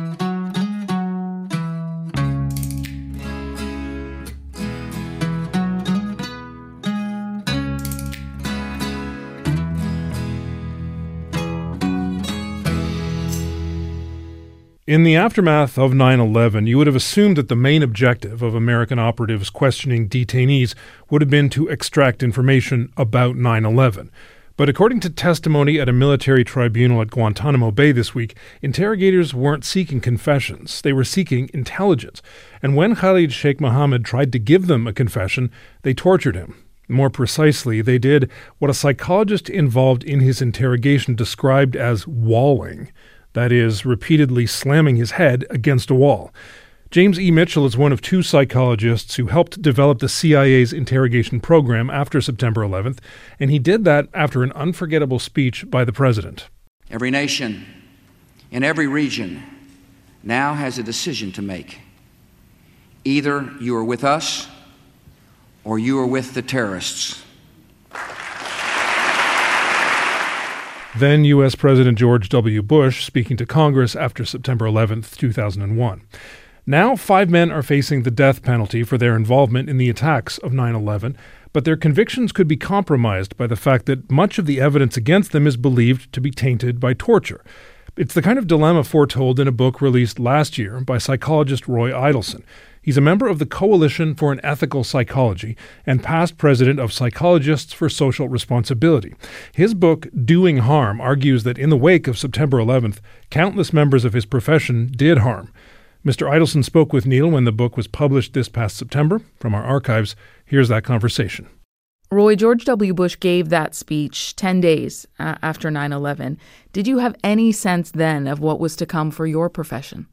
In the aftermath of 9/11, you would have assumed that the main objective of American operatives questioning detainees would have been to extract information about 9/11. But according to testimony at a military tribunal at Guantanamo Bay this week, interrogators weren't seeking confessions. They were seeking intelligence. And when Khalid Sheikh Mohammed tried to give them a confession, they tortured him. More precisely, they did what a psychologist involved in his interrogation described as walling. That is, repeatedly slamming his head against a wall. James E. Mitchell is one of two psychologists who helped develop the CIA's interrogation program after September 11th, and he did that after an unforgettable speech by the president. Every nation, in every region, now has a decision to make. Either you are with us or you are with the terrorists. Then U.S. President George W. Bush speaking to Congress after September 11th, 2001. Now 5 men are facing the death penalty for their involvement in the attacks of 9/11, but their convictions could be compromised by the fact that much of the evidence against them is believed to be tainted by torture. It's the kind of dilemma foretold in a book released last year by psychologist Roy Idelson. He's a member of the Coalition for an Ethical Psychology and past president of Psychologists for Social Responsibility. His book, Doing Harm, argues that in the wake of September 11th, countless members of his profession did harm. Mr. Idelson spoke with Neil when the book was published this past September. From our archives, here's that conversation. Roy, George W. Bush gave that speech 10 days after 9/11. Did you have any sense then of what was to come for your profession?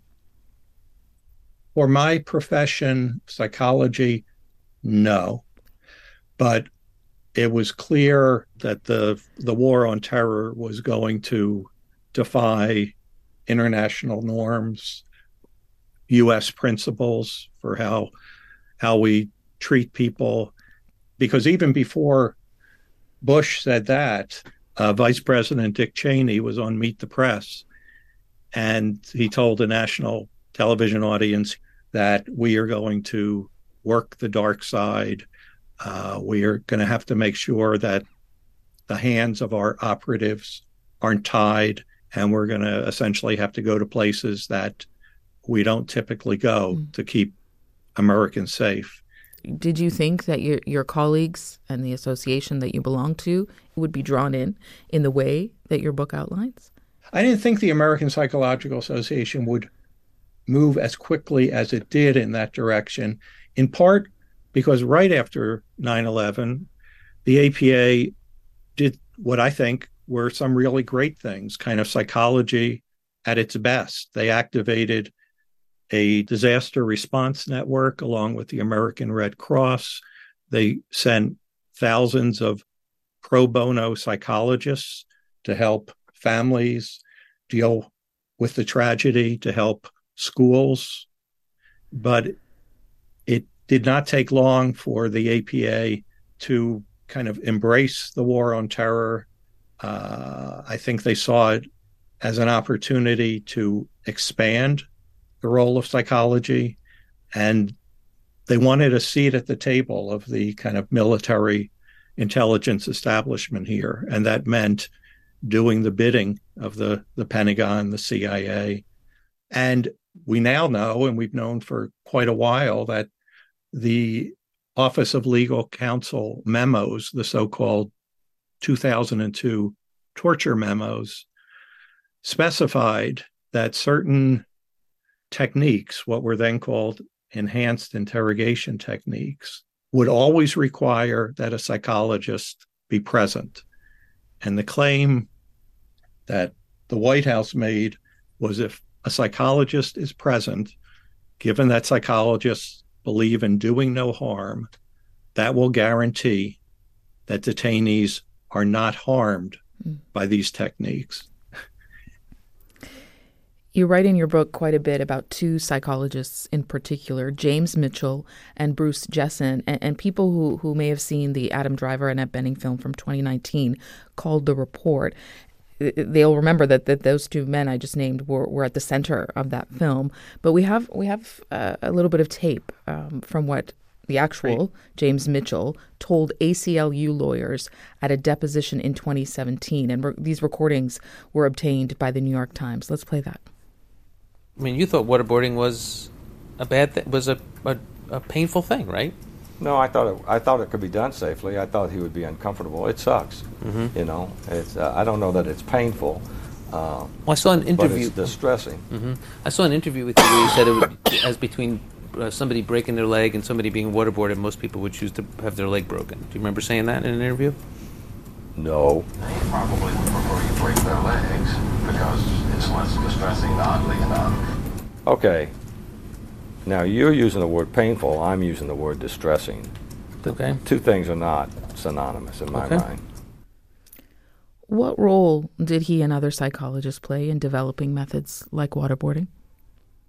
For my profession, psychology, no. But it was clear that the war on terror was going to defy international norms, U.S. principles for how we treat people. Because even before Bush said that, Vice President Dick Cheney was on Meet the Press, and he told a national television audience that we are going to work the dark side. We are going to have to make sure that the hands of our operatives aren't tied, and we're going to essentially have to go to places that we don't typically go to keep Americans safe. Did you think that your colleagues and the association that you belong to would be drawn in the way that your book outlines? I didn't think the American Psychological Association would move as quickly as it did in that direction, in part because right after 9/11, the APA did what I think were some really great things, kind of psychology at its best. They activated a disaster response network along with the American Red Cross. They sent thousands of pro bono psychologists to help families deal with the tragedy, to help schools. But it did not take long for the APA to kind of embrace the war on terror. I think they saw it as an opportunity to expand the role of psychology, and they wanted a seat at the table of the kind of military intelligence establishment here, and that meant doing the bidding of the Pentagon, the CIA. And we now know, and we've known for quite a while, that the Office of Legal Counsel memos, the so-called 2002 torture memos, specified that certain techniques, what were then called enhanced interrogation techniques, would always require that a psychologist be present. And the claim that the White House made was if a psychologist is present, given that psychologists believe in doing no harm, that will guarantee that detainees are not harmed by these techniques. You write in your book quite a bit about two psychologists in particular, James Mitchell and Bruce Jessen, and people who may have seen the Adam Driver and Annette Bening film from 2019 called The Report. They'll remember that those two men I just named were at the center of that film. But we have a little bit of tape from what the actual James Mitchell told ACLU lawyers at a deposition in 2017. And these recordings were obtained by the New York Times. Let's play that. I mean, you thought waterboarding was a bad thing, was a painful thing, right? No, I thought it could be done safely. I thought he would be uncomfortable. It sucks, you know. It's I don't know that it's painful. Well, I saw an interview. But it's distressing. I saw an interview with you where you said it would, as between somebody breaking their leg and somebody being waterboarded, most people would choose to have their leg broken. Do you remember saying that in an interview? No. They probably would prefer you break their legs because it's less distressing, oddly enough. Okay. Now, you're using the word painful. I'm using the word distressing. Okay. Two things are not synonymous in my mind. What role did he and other psychologists play in developing methods like waterboarding?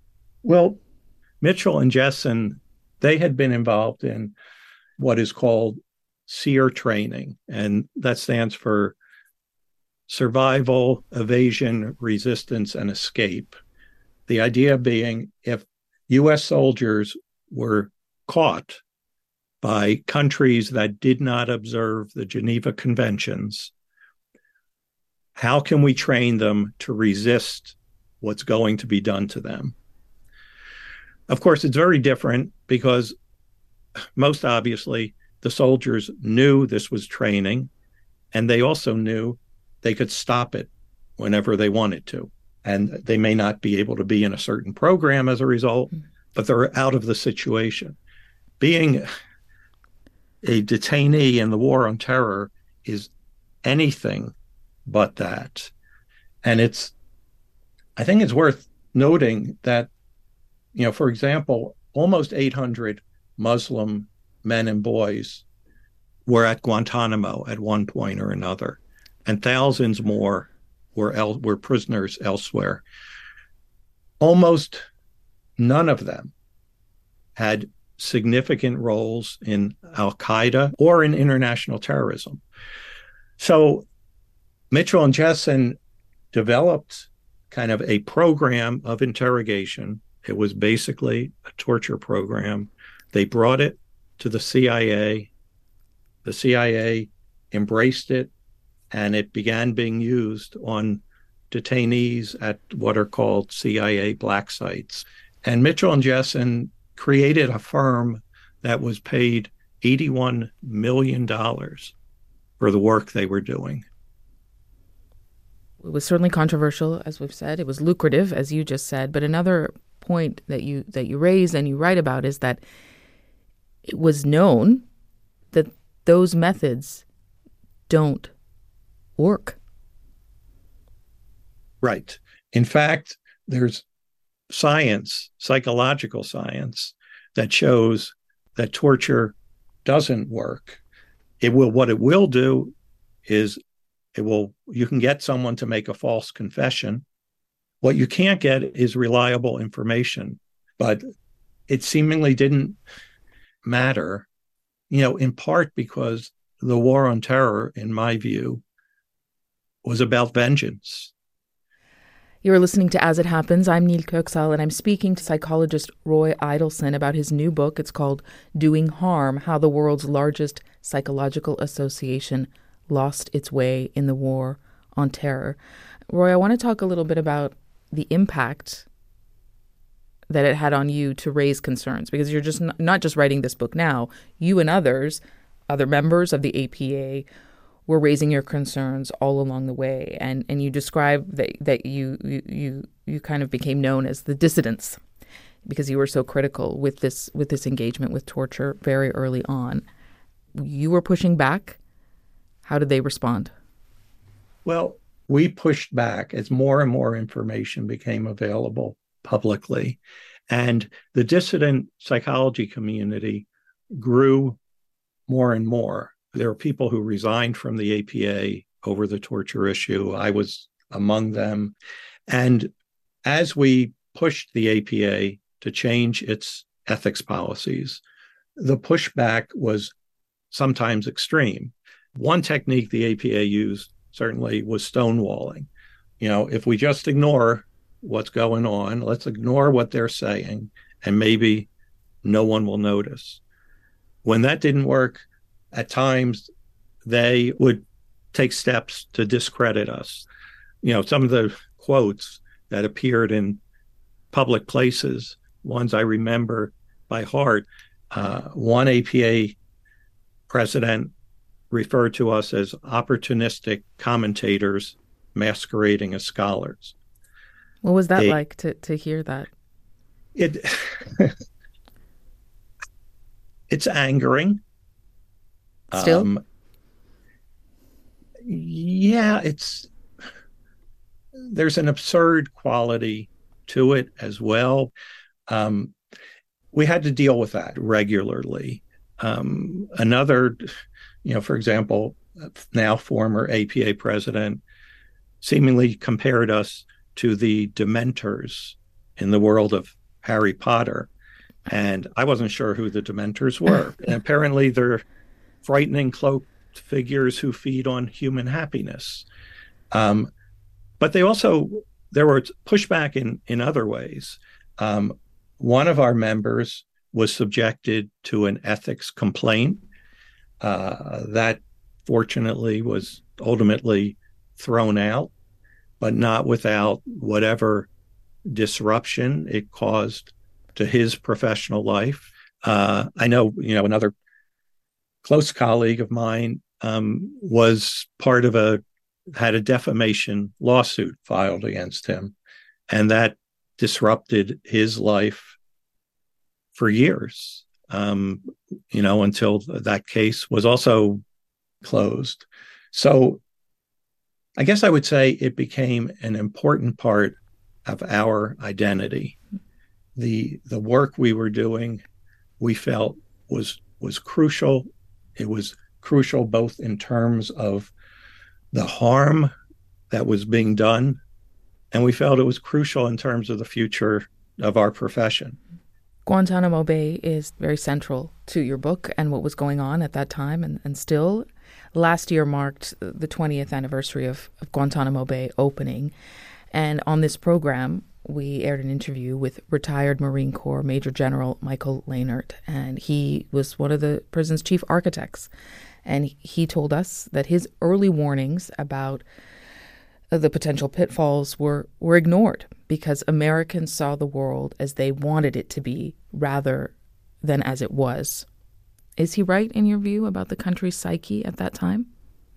Well, Mitchell and Jessen, they had been involved in what is called SEER training, and that stands for Survival, Evasion, Resistance, and Escape. The idea being if U.S. soldiers were caught by countries that did not observe the Geneva Conventions, how can we train them to resist what's going to be done to them? Of course, it's very different because most obviously the soldiers knew this was training, and they also knew they could stop it whenever they wanted to. And they may not be able to be in a certain program as a result, but they're out of the situation. Being a detainee in the War on Terror is anything but that. And I think it's worth noting that, for example, almost 800 Muslim men and boys were at Guantanamo at one point or another, and thousands more were prisoners elsewhere. Almost none of them had significant roles in Al-Qaeda or in international terrorism. So Mitchell and Jessen developed kind of a program of interrogation. It was basically a torture program. They brought it to the CIA. The CIA embraced it, and it began being used on detainees at what are called CIA black sites. And Mitchell and Jessen created a firm that was paid $81 million for the work they were doing. It was certainly controversial, as we've said. It was lucrative, as you just said. But another point that you raise and you write about is that it was known that those methods don't work. Right. In fact, there's science, psychological science, that shows that torture doesn't work. What it will do is you can get someone to make a false confession. What you can't get is reliable information. But it seemingly didn't matter, in part because the War on Terror, in my view, was about vengeance. You're listening to As It Happens. I'm Neil Köksal, and I'm speaking to psychologist Roy Idelson about his new book. It's called Doing Harm, How the World's Largest Psychological Association Lost Its Way in the War on Terror. Roy, I want to talk a little bit about the impact that it had on you to raise concerns, because you're just not just writing this book now. You and other members of the APA were raising your concerns all along the way, and you describe that you kind of became known as the dissidents because you were so critical with this engagement with torture very early on. You were pushing back. How did they respond? Well, we pushed back as more and more information became available publicly, and the dissident psychology community grew more and more. There were people who resigned from the APA over the torture issue. I was among them. And as we pushed the APA to change its ethics policies, the pushback was sometimes extreme. One technique the APA used certainly was stonewalling. If we just ignore what's going on, let's ignore what they're saying, and maybe no one will notice. When that didn't work, at times, they would take steps to discredit us. Some of the quotes that appeared in public places, ones I remember by heart. One APA president referred to us as opportunistic commentators masquerading as scholars. What was that like to hear that? It's angering. Still? There's an absurd quality to it as well. We had to deal with that regularly. Another, for example, now former APA president seemingly compared us to the dementors in the world of Harry Potter. And I wasn't sure who the Dementors were. And apparently they're frightening cloaked figures who feed on human happiness. But there were pushback in other ways. One of our members was subjected to an ethics complaint that fortunately was ultimately thrown out, but not without whatever disruption it caused to his professional life. I know, another close colleague of mine was had a defamation lawsuit filed against him, and that disrupted his life for years, until that case was also closed. So I guess I would say it became an important part of our identity. The work we were doing, we felt was crucial. It was crucial both in terms of the harm that was being done, and we felt it was crucial in terms of the future of our profession. Guantanamo Bay is very central to your book and what was going on at that time, and still. Last year marked the 20th anniversary of Guantanamo Bay opening, and on this program, we aired an interview with retired Marine Corps Major General Michael Lehnert, and he was one of the prison's chief architects. And he told us that his early warnings about the potential pitfalls were ignored because Americans saw the world as they wanted it to be rather than as it was. Is he right in your view about the country's psyche at that time?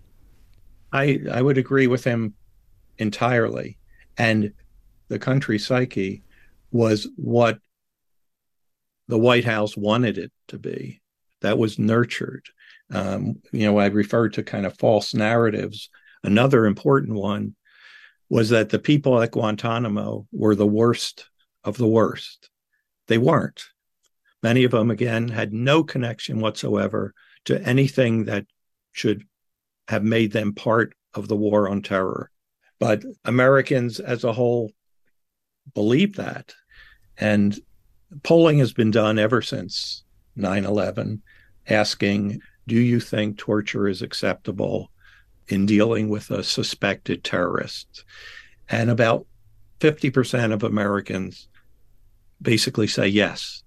I would agree with him entirely. And the country's psyche was what the White House wanted it to be. That was nurtured. I referred to kind of false narratives. Another important one was that the people at Guantanamo were the worst of the worst. They weren't. Many of them, again, had no connection whatsoever to anything that should have made them part of the war on terror. But Americans as a whole believe that. And polling has been done ever since 9/11, asking, do you think torture is acceptable in dealing with a suspected terrorist? And about 50% of Americans basically say yes.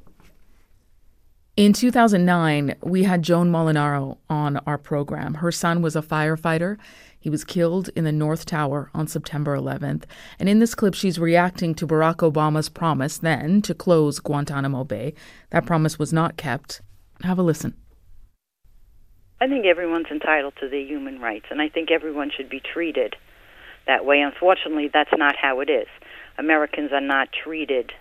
In 2009, we had Joan Molinaro on our program. Her son was a firefighter. He was killed in the North Tower on September 11th. And in this clip, she's reacting to Barack Obama's promise then to close Guantanamo Bay. That promise was not kept. Have a listen. I think everyone's entitled to their human rights, and I think everyone should be treated that way. Unfortunately, that's not how it is. Americans are not treated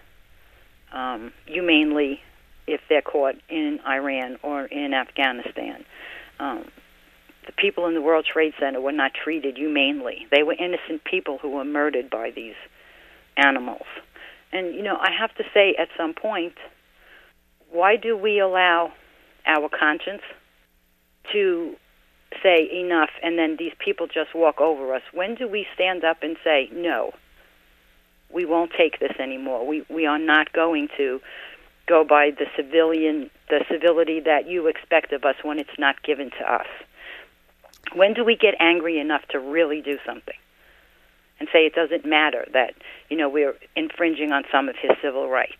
humanely if they're caught in Iran or in Afghanistan. The people in the World Trade Center were not treated humanely. They were innocent people who were murdered by these animals. And, I have to say at some point, why do we allow our conscience to say enough and then these people just walk over us? When do we stand up and say, no, we won't take this anymore. We are not going to go by the civility that you expect of us when it's not given to us. When do we get angry enough to really do something and say it doesn't matter that, we're infringing on some of his civil rights?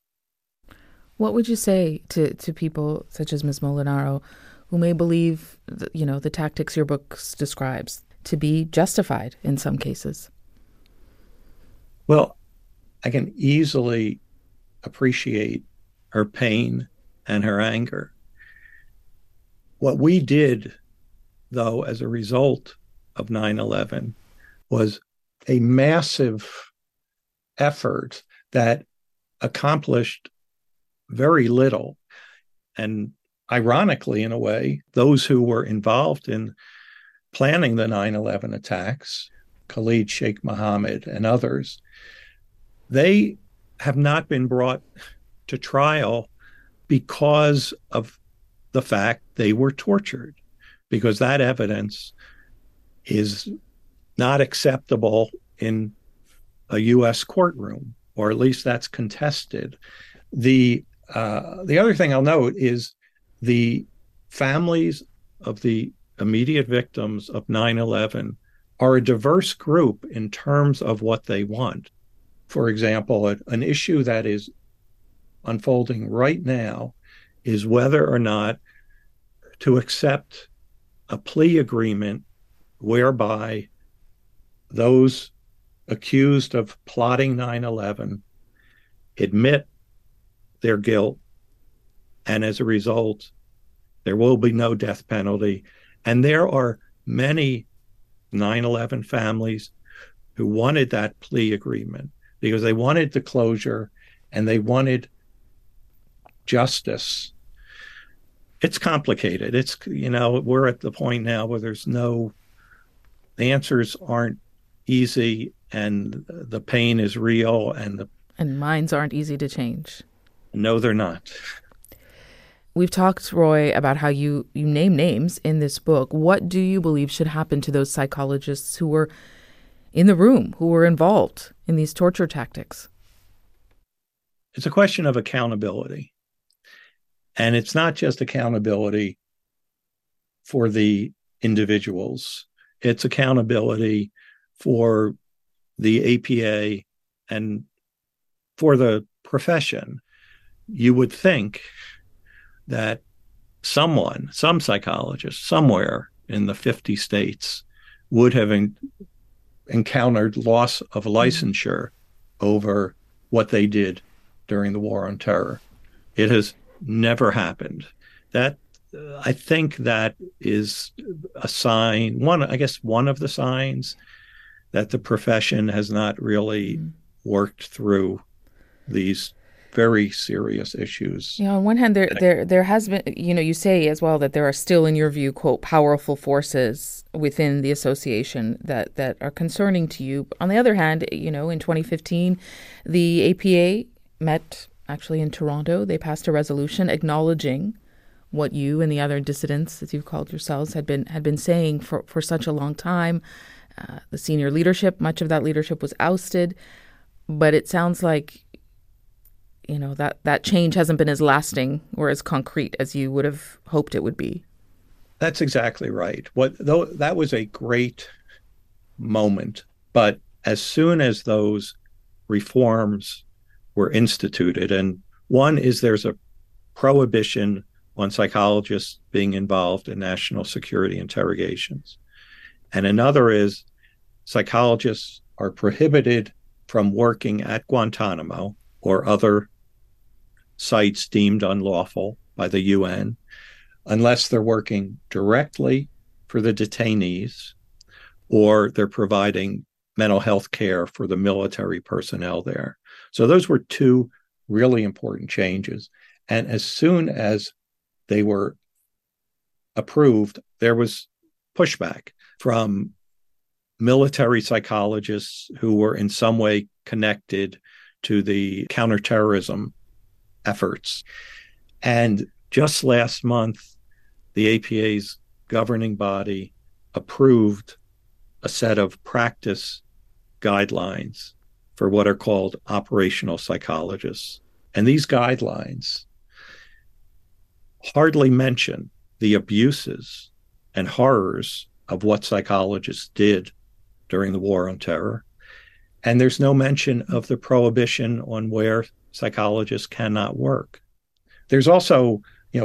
What would you say to people such as Ms. Molinaro who may believe, the tactics your book describes to be justified in some cases? Well, I can easily appreciate her pain and her anger. What we did, though, as a result of 9/11 was a massive effort that accomplished very little. And ironically, in a way, those who were involved in planning the 9/11 attacks, Khalid Sheikh Mohammed and others, they have not been brought to trial because of the fact they were tortured, because that evidence is not acceptable in a U.S. courtroom. or at least that's contested. The other thing I'll note is the families of the immediate victims of 9/11 are a diverse group in terms of what they want. For example, an issue that is unfolding right now is whether or not to accept a plea agreement whereby those accused of plotting 9/11 admit their guilt, and as a result, there will be no death penalty. And there are many 9/11 families who wanted that plea agreement because they wanted the closure and they wanted justice. It's complicated. It's, we're at the point now where the answers aren't easy and the pain is real and minds aren't easy to change. No, they're not. We've talked, Roy, about how you name names in this book. What do you believe should happen to those psychologists who were in the room, who were involved in these torture tactics? It's a question of accountability. And it's not just accountability for the individuals. It's accountability for the APA and for the profession. You would think that some psychologist somewhere in the 50 states would have encountered loss of licensure over what they did during the War on Terror. It has never happened. That I think that is a sign, one of the signs that the profession has not really worked through these very serious issues. On one hand, there has been, you say as well that there are still, in your view, quote, powerful forces within the association that are concerning to you. On the other hand, in 2015, the APA met actually in Toronto. They passed a resolution acknowledging what you and the other dissidents, as you've called yourselves, had been saying for such a long time. The senior leadership, much of that leadership was ousted, but it sounds like that change hasn't been as lasting or as concrete as you would have hoped it would be. That's exactly right. That was a great moment, but as soon as those reforms were instituted, and one is there's a prohibition on psychologists being involved in national security interrogations, and another is psychologists are prohibited from working at Guantanamo or other sites deemed unlawful by the UN unless they're working directly for the detainees or they're providing mental health care for the military personnel there. So those were two really important changes. And as soon as they were approved, there was pushback from military psychologists who were in some way connected to the counterterrorism efforts. And just last month, the APA's governing body approved a set of practice guidelines for what are called operational psychologists. And these guidelines hardly mention the abuses and horrors of what psychologists did during the War on Terror. And there's no mention of the prohibition on where psychologists cannot work. There's also,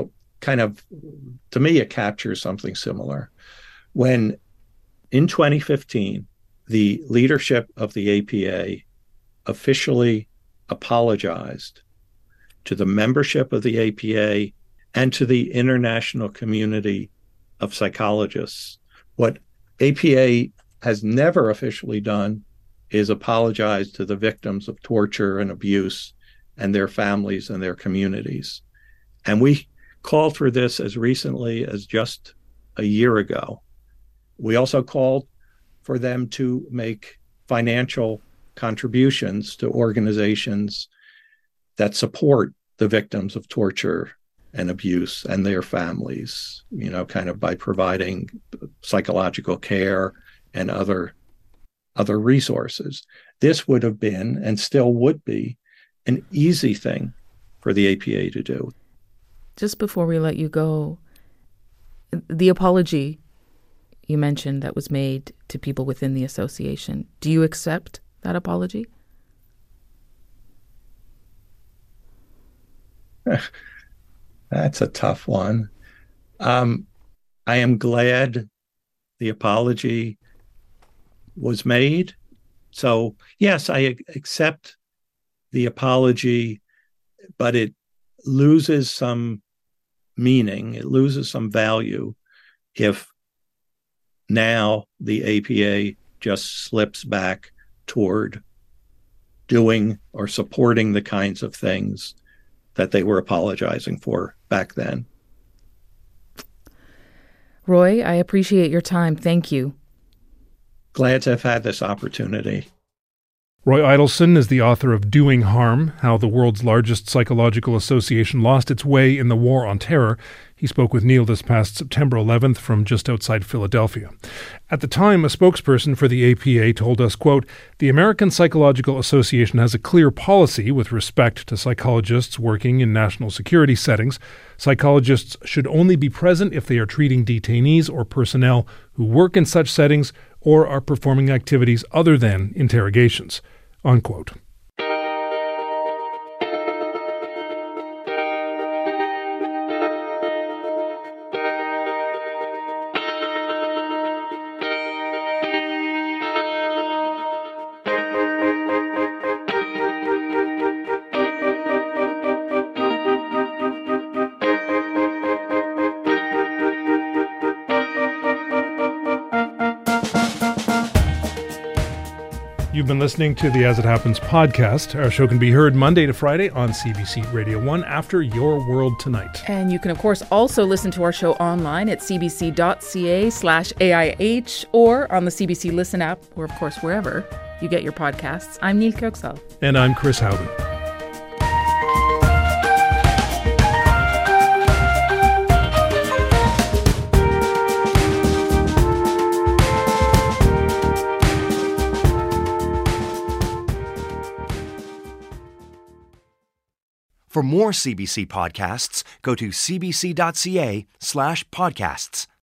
to me, it captures something similar. When in 2015, the leadership of the APA officially apologized to the membership of the APA and to the international community of psychologists. What APA has never officially done is apologize to the victims of torture and abuse and their families and their communities. And we called for this as recently as just a year ago. We also called for them to make financial contributions to organizations that support the victims of torture and abuse and their families, by providing psychological care and other other resources. This would have been, and still would be, an easy thing for the APA to do. Just before we let you go, the apology you mentioned that was made to people within the association, do you accept that apology? That's a tough one. I am glad the apology was made. So, yes, I accept the apology, but it loses some meaning, it loses some value if now the APA just slips back toward doing or supporting the kinds of things that they were apologizing for back then. Roy, I appreciate your time. Thank you. Glad to have had this opportunity. Roy Idelson is the author of Doing Harm, How the World's Largest Psychological Association Lost Its Way in the War on Terror. He spoke with Neil this past September 11th from just outside Philadelphia. At the time, a spokesperson for the APA told us, quote, "The American Psychological Association has a clear policy with respect to psychologists working in national security settings. Psychologists should only be present if they are treating detainees or personnel who work in such settings or are performing activities other than interrogations," unquote. You've been listening to the As It Happens podcast. Our show can be heard Monday to Friday on CBC Radio 1 after Your World Tonight. And you can, of course, also listen to our show online at cbc.ca/AIH or on the CBC Listen app, or, of course, wherever you get your podcasts. I'm Neil Kirksall. And I'm Chris Howden. For more CBC podcasts, go to cbc.ca/podcasts.